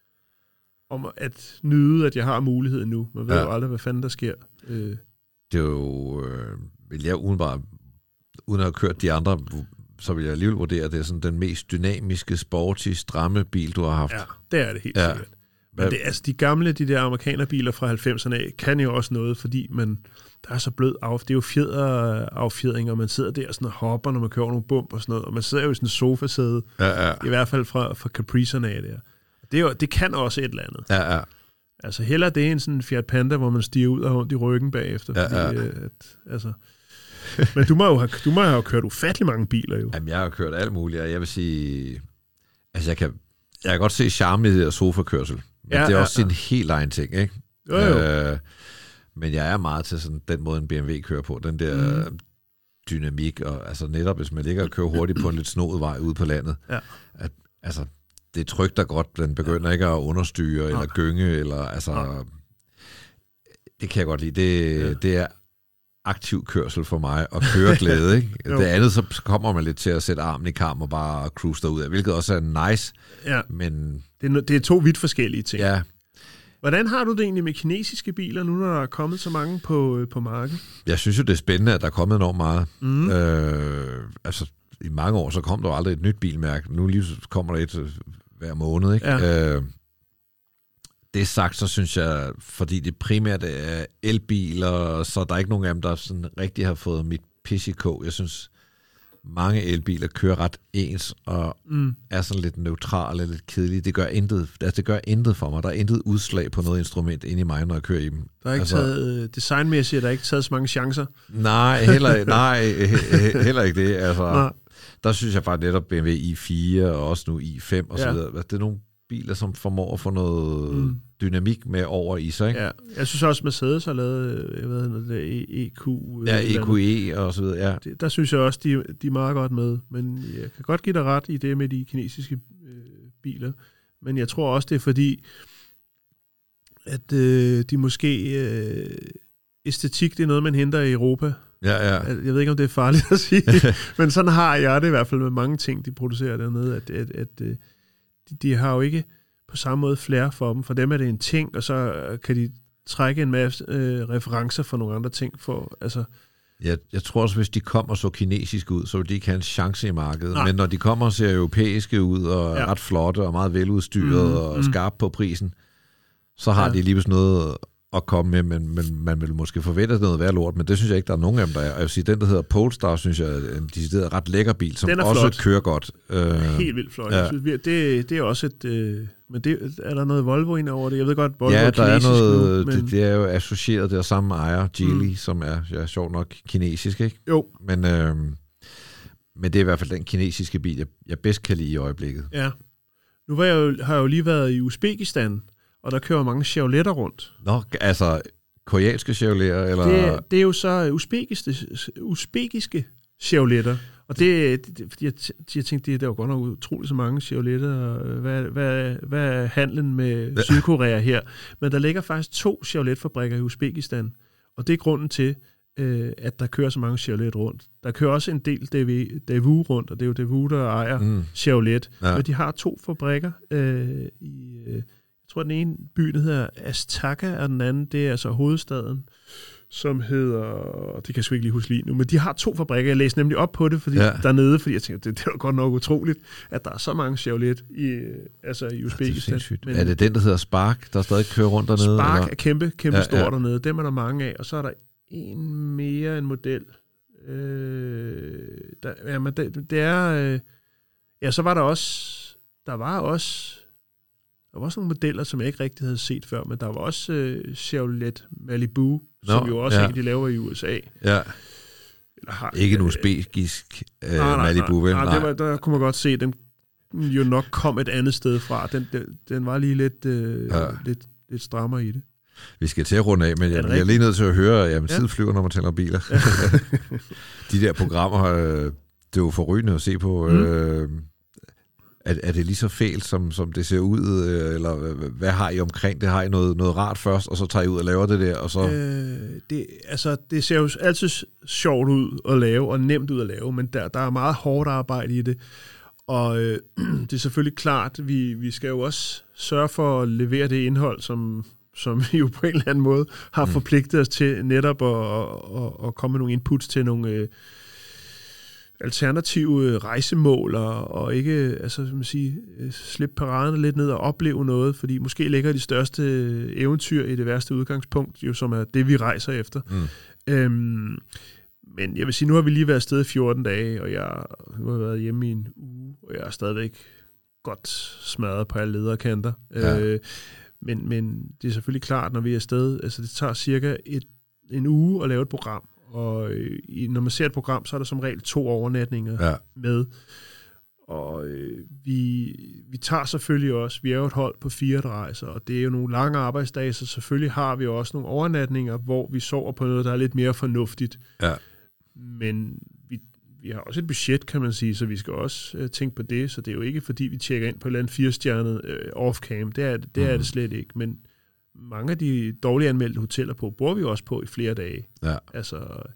om at nyde, at jeg har muligheden nu. Man ved ja. jo aldrig, hvad fanden der sker. Øh. Det er jo, øh, vil jeg udenbart, uden at have kørt de andre, så vil jeg alligevel vurdere, at det er sådan den mest dynamiske, sporty, stramme bil, du har haft. Ja, det er det helt ja. sikkert. Men det, altså, de gamle, de der amerikanerbiler fra halvfemserne af, kan jo også noget, fordi man, der er så blød af. Det er jo fjederafjedring, og man sidder der og sådan og hopper, når man kører nogle bump og sådan noget, og man sidder jo i sådan en sofasæde, ja, ja. i hvert fald fra, fra Capricerne af der. Det, er jo, det kan også et eller andet. Ja, ja. Altså heller det er en sådan Fiat Panda, hvor man stiger ud og har ondt i ryggen bagefter. Ja, fordi, ja. At, altså... Men du må jo have, du må have kørt ufattelig mange biler jo. Jamen, jeg har kørt alt muligt, og jeg vil sige... Altså, jeg kan, jeg kan godt se charmen i det der sofakørsel. Men ja, det er ja, også ja. sin helt egen ting, ikke? Jo, jo. Øh, men jeg er meget til sådan den måde, en B M W kører på. Den der mm. dynamik, og altså netop, hvis man ligger og kører hurtigt på en lidt snoet vej ude på landet, ja. at, altså, det er trygt der godt, den begynder ja. ikke at understyre, eller ja. gynge, eller altså... Ja. Det kan jeg godt lide. Det, ja. det er aktiv kørsel for mig, og køreglæde, ikke? Det andet, så kommer man lidt til at sætte armen i karm og bare cruise derud, hvilket også er nice, ja. men... Det er, det er to vidt forskellige ting. Ja. Hvordan har du det egentlig med kinesiske biler, nu når der er kommet så mange på, på markedet? Jeg synes jo, det er spændende, at der er kommet enormt meget. Mm. Øh, altså, i mange år, så kom der aldrig et nyt bilmærke. Nu lige kommer der et hver måned, ikke? Ja. Øh, det sagt, så synes jeg, fordi det primært er elbiler, så der er ikke nogen af dem, der sådan rigtig har fået mit pis i kog. Jeg synes, mange elbiler kører ret ens, og mm. er sådan lidt neutrale, lidt kedelige. Det gør intet, altså det gør intet for mig. Der er intet udslag på noget instrument inde i mig, når jeg kører i dem. Der er ikke altså, taget, designmæssigt er der ikke taget så mange chancer? Nej, heller, nej, heller ikke det. Altså, der synes jeg faktisk netop B M W i fire, og også nu i fem, og så videre. Det er nogle biler, som formår at få noget mm. dynamik med over i sig, ikke? Ja, jeg synes også, Mercedes har lavet, jeg ved ikke, det E Q. Ja, E Q E og så videre, ja. Det, der synes jeg også, de, de er meget godt med, men jeg kan godt give dig ret i det med de kinesiske øh, biler, men jeg tror også, det er fordi, at øh, de måske, øh, æstetik, det er noget, man henter i Europa. Ja, ja. Jeg ved ikke, om det er farligt at sige, men sådan har jeg det i hvert fald med mange ting, de producerer dernede, at, at, at de, de har jo ikke på samme måde flair for dem. For dem er det en ting, og så kan de trække en masse øh, referencer for nogle andre ting. For, altså, Jeg, jeg tror også, hvis de kommer så kinesiske ud, så vil de ikke have en chance i markedet. Nej. Men når de kommer og ser europæiske ud, og ja. ret flotte, og meget veludstyret, mm, og mm. skarpe på prisen, så har ja. de lige pludselig noget at komme med, men, men man vil måske forvente noget værd lort, men det synes jeg ikke, der er nogen af dem, der er. Jeg vil sige, den, der hedder Polestar, synes jeg er en decideret ret lækker bil, som også flot. Kører godt. Øh, Helt vildt flot. Ja. Synes, det, det er også et... Øh, men det, er der noget Volvo ind over det? Jeg ved godt, Volvo ja, er der er noget, nu, men... det, det er jo associeret, det er samme ejer, Geely, mm. som er ja, sjovt nok kinesisk, ikke? Jo. Men, øh, men det er i hvert fald den kinesiske bil, jeg, jeg bedst kan lide i øjeblikket. Ja. Nu var jeg jo, har jeg jo lige været i Uzbekistan, og der kører mange Chevroletter rundt. Nå, altså koreanske Chevroletter, eller? Det, det er jo så uzbekiske, uzbekiske Chevroletter. Og det, det, det jeg, jeg tænkte, det er jo godt nok utroligt så mange Chevroletter. Hvad, hvad, hvad er handlen med ja. Sydkorea her? Men der ligger faktisk to Chevrolet-fabrikker i Uzbekistan, og det er grunden til, øh, at der kører så mange Chevrolet rundt. Der kører også en del Daewoo rundt, og det er jo Daewoo, der ejer mm. Chevrolet. Ja. Men de har to fabrikker øh, i... Øh, jeg tror, den ene by, der hedder Astaka, og den anden, det er altså hovedstaden, som hedder... Det kan jeg sgu ikke lige huske lige nu, men de har to fabrikker. Jeg læste nemlig op på det fordi, ja. dernede, fordi jeg tænkte, det, det er godt nok utroligt, at der er så mange Chevrolet i, altså i Uzbekistan. Ja, er det den, der hedder Spark, der stadig kører rundt dernede? Spark eller? er kæmpe, kæmpe ja, stor ja. dernede. Dem er der mange af. Og så er der en mere en model. Øh, der, jamen, det, det er... Øh, ja, så var der også... Der var også... Der var også nogle modeller, som jeg ikke rigtig havde set før, men der var også øh, Chevrolet Malibu, Nå, som jo også ja. en, de laver i U S A. Ja. Eller har, ikke en uzbekisk øh, nej, nej, Malibu, vel? Nej, nej. Det var, der kunne man godt se, at den jo nok kom et andet sted fra. Den, den, den var lige lidt, øh, ja. lidt, lidt strammer i det. Vi skal til at runde af, men jeg, jeg er lige nødt til at høre, at jamen, ja. tid flyver, når man taler biler. Ja. De der programmer, øh, det er jo forrygende at se på... Øh, mm. Er, er det lige så fælt, som, som det ser ud, eller hvad har I omkring det? Har I noget, noget rart først, og så tager I ud og laver det der? Og så... øh, det, altså, det ser jo altid sjovt ud at lave, og nemt ud at lave, men der, der er meget hårdt arbejde i det. Og øh, det er selvfølgelig klart, vi, vi skal jo også sørge for at levere det indhold, som, som vi jo på en eller anden måde har mm. forpligtet os til netop at, at, at komme med nogle inputs til nogle... Øh, alternative rejsemål, og, og ikke altså, man sige, slippe paraderne lidt ned og opleve noget, fordi måske ligger de største eventyr i det værste udgangspunkt, jo, som er det, vi rejser efter. Mm. Øhm, men jeg vil sige, nu har vi lige været afsted i fjorten dage, og jeg nu har jeg været hjemme i en uge, og jeg er stadigvæk godt smadret på alle lederkanter. Ja. Øh, men, men det er selvfølgelig klart, når vi er afsted, altså det tager cirka et, en uge at lave et program, og øh, når man ser et program, så er der som regel to overnatninger ja. med. Og øh, vi, vi tager selvfølgelig også, vi er jo et hold på fire rejser, og det er jo nogle lange arbejdsdage, så selvfølgelig har vi også nogle overnatninger, hvor vi sover på noget, der er lidt mere fornuftigt. Ja. Men vi, vi har også et budget, kan man sige, så vi skal også øh, tænke på det, så det er jo ikke, fordi vi tjekker ind på et eller andet firestjernet øh, off-cam. Det er det, det, mm. er det slet ikke, men mange af de dårligt anmeldte hoteller på, bor vi også på i flere dage. Ja. Altså,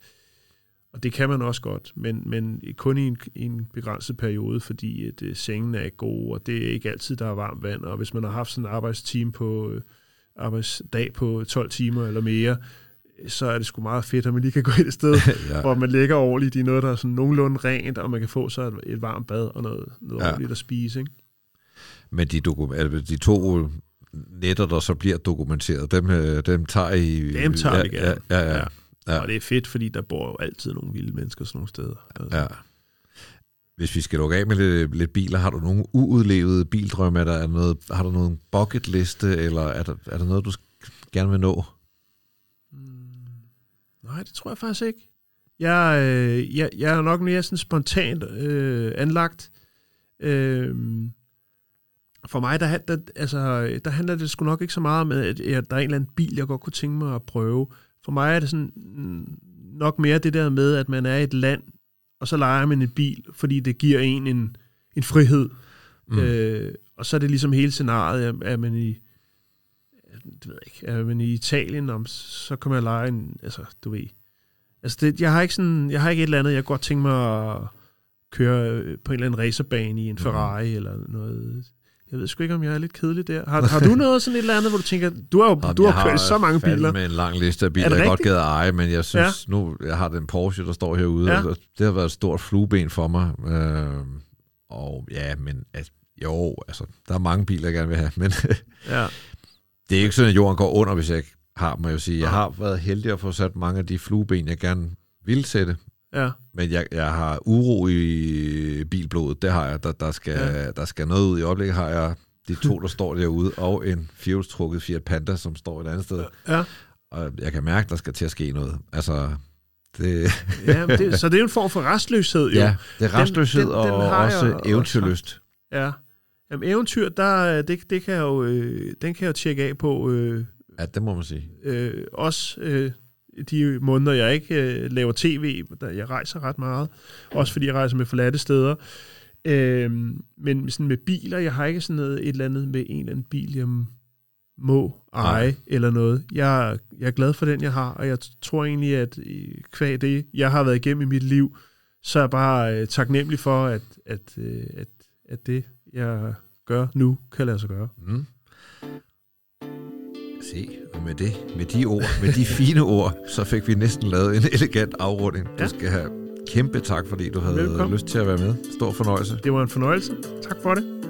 og det kan man også godt, men, men kun i en, i en begrænset periode, fordi at, uh, sengen er ikke gode, og det er ikke altid, der er varmt vand. Og hvis man har haft sådan en arbejdsteam på, uh, arbejdsdag på tolv timer eller mere, så er det sgu meget fedt, at man lige kan gå et sted, ja. hvor man ligger ordentligt i noget, der er sådan nogenlunde rent, og man kan få så et, et varmt bad og noget, noget ja. ordentligt at spise. Ikke? Men de, dokum- de to... netter, der så bliver dokumenteret, dem, dem tager I... Dem tager ja, vi gerne. Ja, ja, ja, ja. Og det er fedt, fordi der bor jo altid nogle vilde mennesker sådan nogle steder. Altså. Ja. Hvis vi skal lukke af med lidt, lidt biler, har du nogle uudlevede bildrømme? Er der noget, har du nogen bucketliste, eller er der, er der noget, du gerne vil nå? Mm, nej, det tror jeg faktisk ikke. Jeg, øh, jeg, jeg er nok mere sådan spontant øh, anlagt. Øh, For mig, der, der, altså, der handler det sgu nok ikke så meget om, at der er en eller anden bil, jeg godt kunne tænke mig at prøve. For mig er det sådan nok mere det der med, at man er i et land, og så leger man en bil, fordi det giver en en, en frihed. Mm. Øh, og så er det ligesom hele scenariet, at man i, det ved jeg ikke, er man i Italien, om, så kan man lege en, altså, du ved. Altså, det, jeg har ikke sådan, jeg har ikke et eller andet, jeg godt tænke mig at køre på en eller anden racerbane i en Ferrari, mm. eller noget. Jeg ved sgu ikke, om jeg er lidt kedelig der. Har, har du noget sådan et eller andet, hvor du tænker, du har jo Jamen, du har kørt så mange biler. med en lang liste af biler, jeg godt gad at eje, men jeg synes ja. nu, jeg har den Porsche, der står herude, ja. og det har været et stort flueben for mig. Øh, og ja, men altså, jo, altså, der er mange biler, jeg gerne vil have, men ja. det er ikke sådan, at jorden går under, hvis jeg ikke har, må jeg jo sige. Jeg har været heldig at få sat mange af de flueben, jeg gerne vil sætte. Ja. Men jeg, jeg har uro i bilblodet, det har jeg. Der, der, skal, ja. der skal noget ud. I øjeblikket har jeg de to, der står derude, og en firehjulstrukket Fiat Panda, som står et andet sted. Ja. Og jeg kan mærke, der skal til at ske noget. Altså, det... ja, det, så det er jo en form for restløshed, jo. Ja, det er restløshed den, den, den og også eventyrlyst. Ja. Jamen, eventyr, der, det, det kan jeg jo, øh, den kan jeg jo tjekke af på. Øh, ja, det må man sige. Øh, også... Øh, de måneder, jeg ikke øh, laver tv, der jeg rejser ret meget, også fordi jeg rejser med forladte steder. Øh, men sådan med biler, jeg har ikke sådan noget, et eller andet med en eller anden bil, jeg må eje Nej. eller noget. Jeg, jeg er glad for den, jeg har, og jeg tror egentlig, at kvad det, jeg har været igennem i mit liv, så er jeg bare øh, taknemmelig for, at, at, øh, at, at det, jeg gør nu, kan lade sig gøre. Mm. Se, og med det, med de ord, med de fine ord, så fik vi næsten lavet en elegant afrunding. Ja. Du skal have kæmpe tak, fordi du havde Velkommen. lyst til at være med. Stor fornøjelse. Det var en fornøjelse. Tak for det.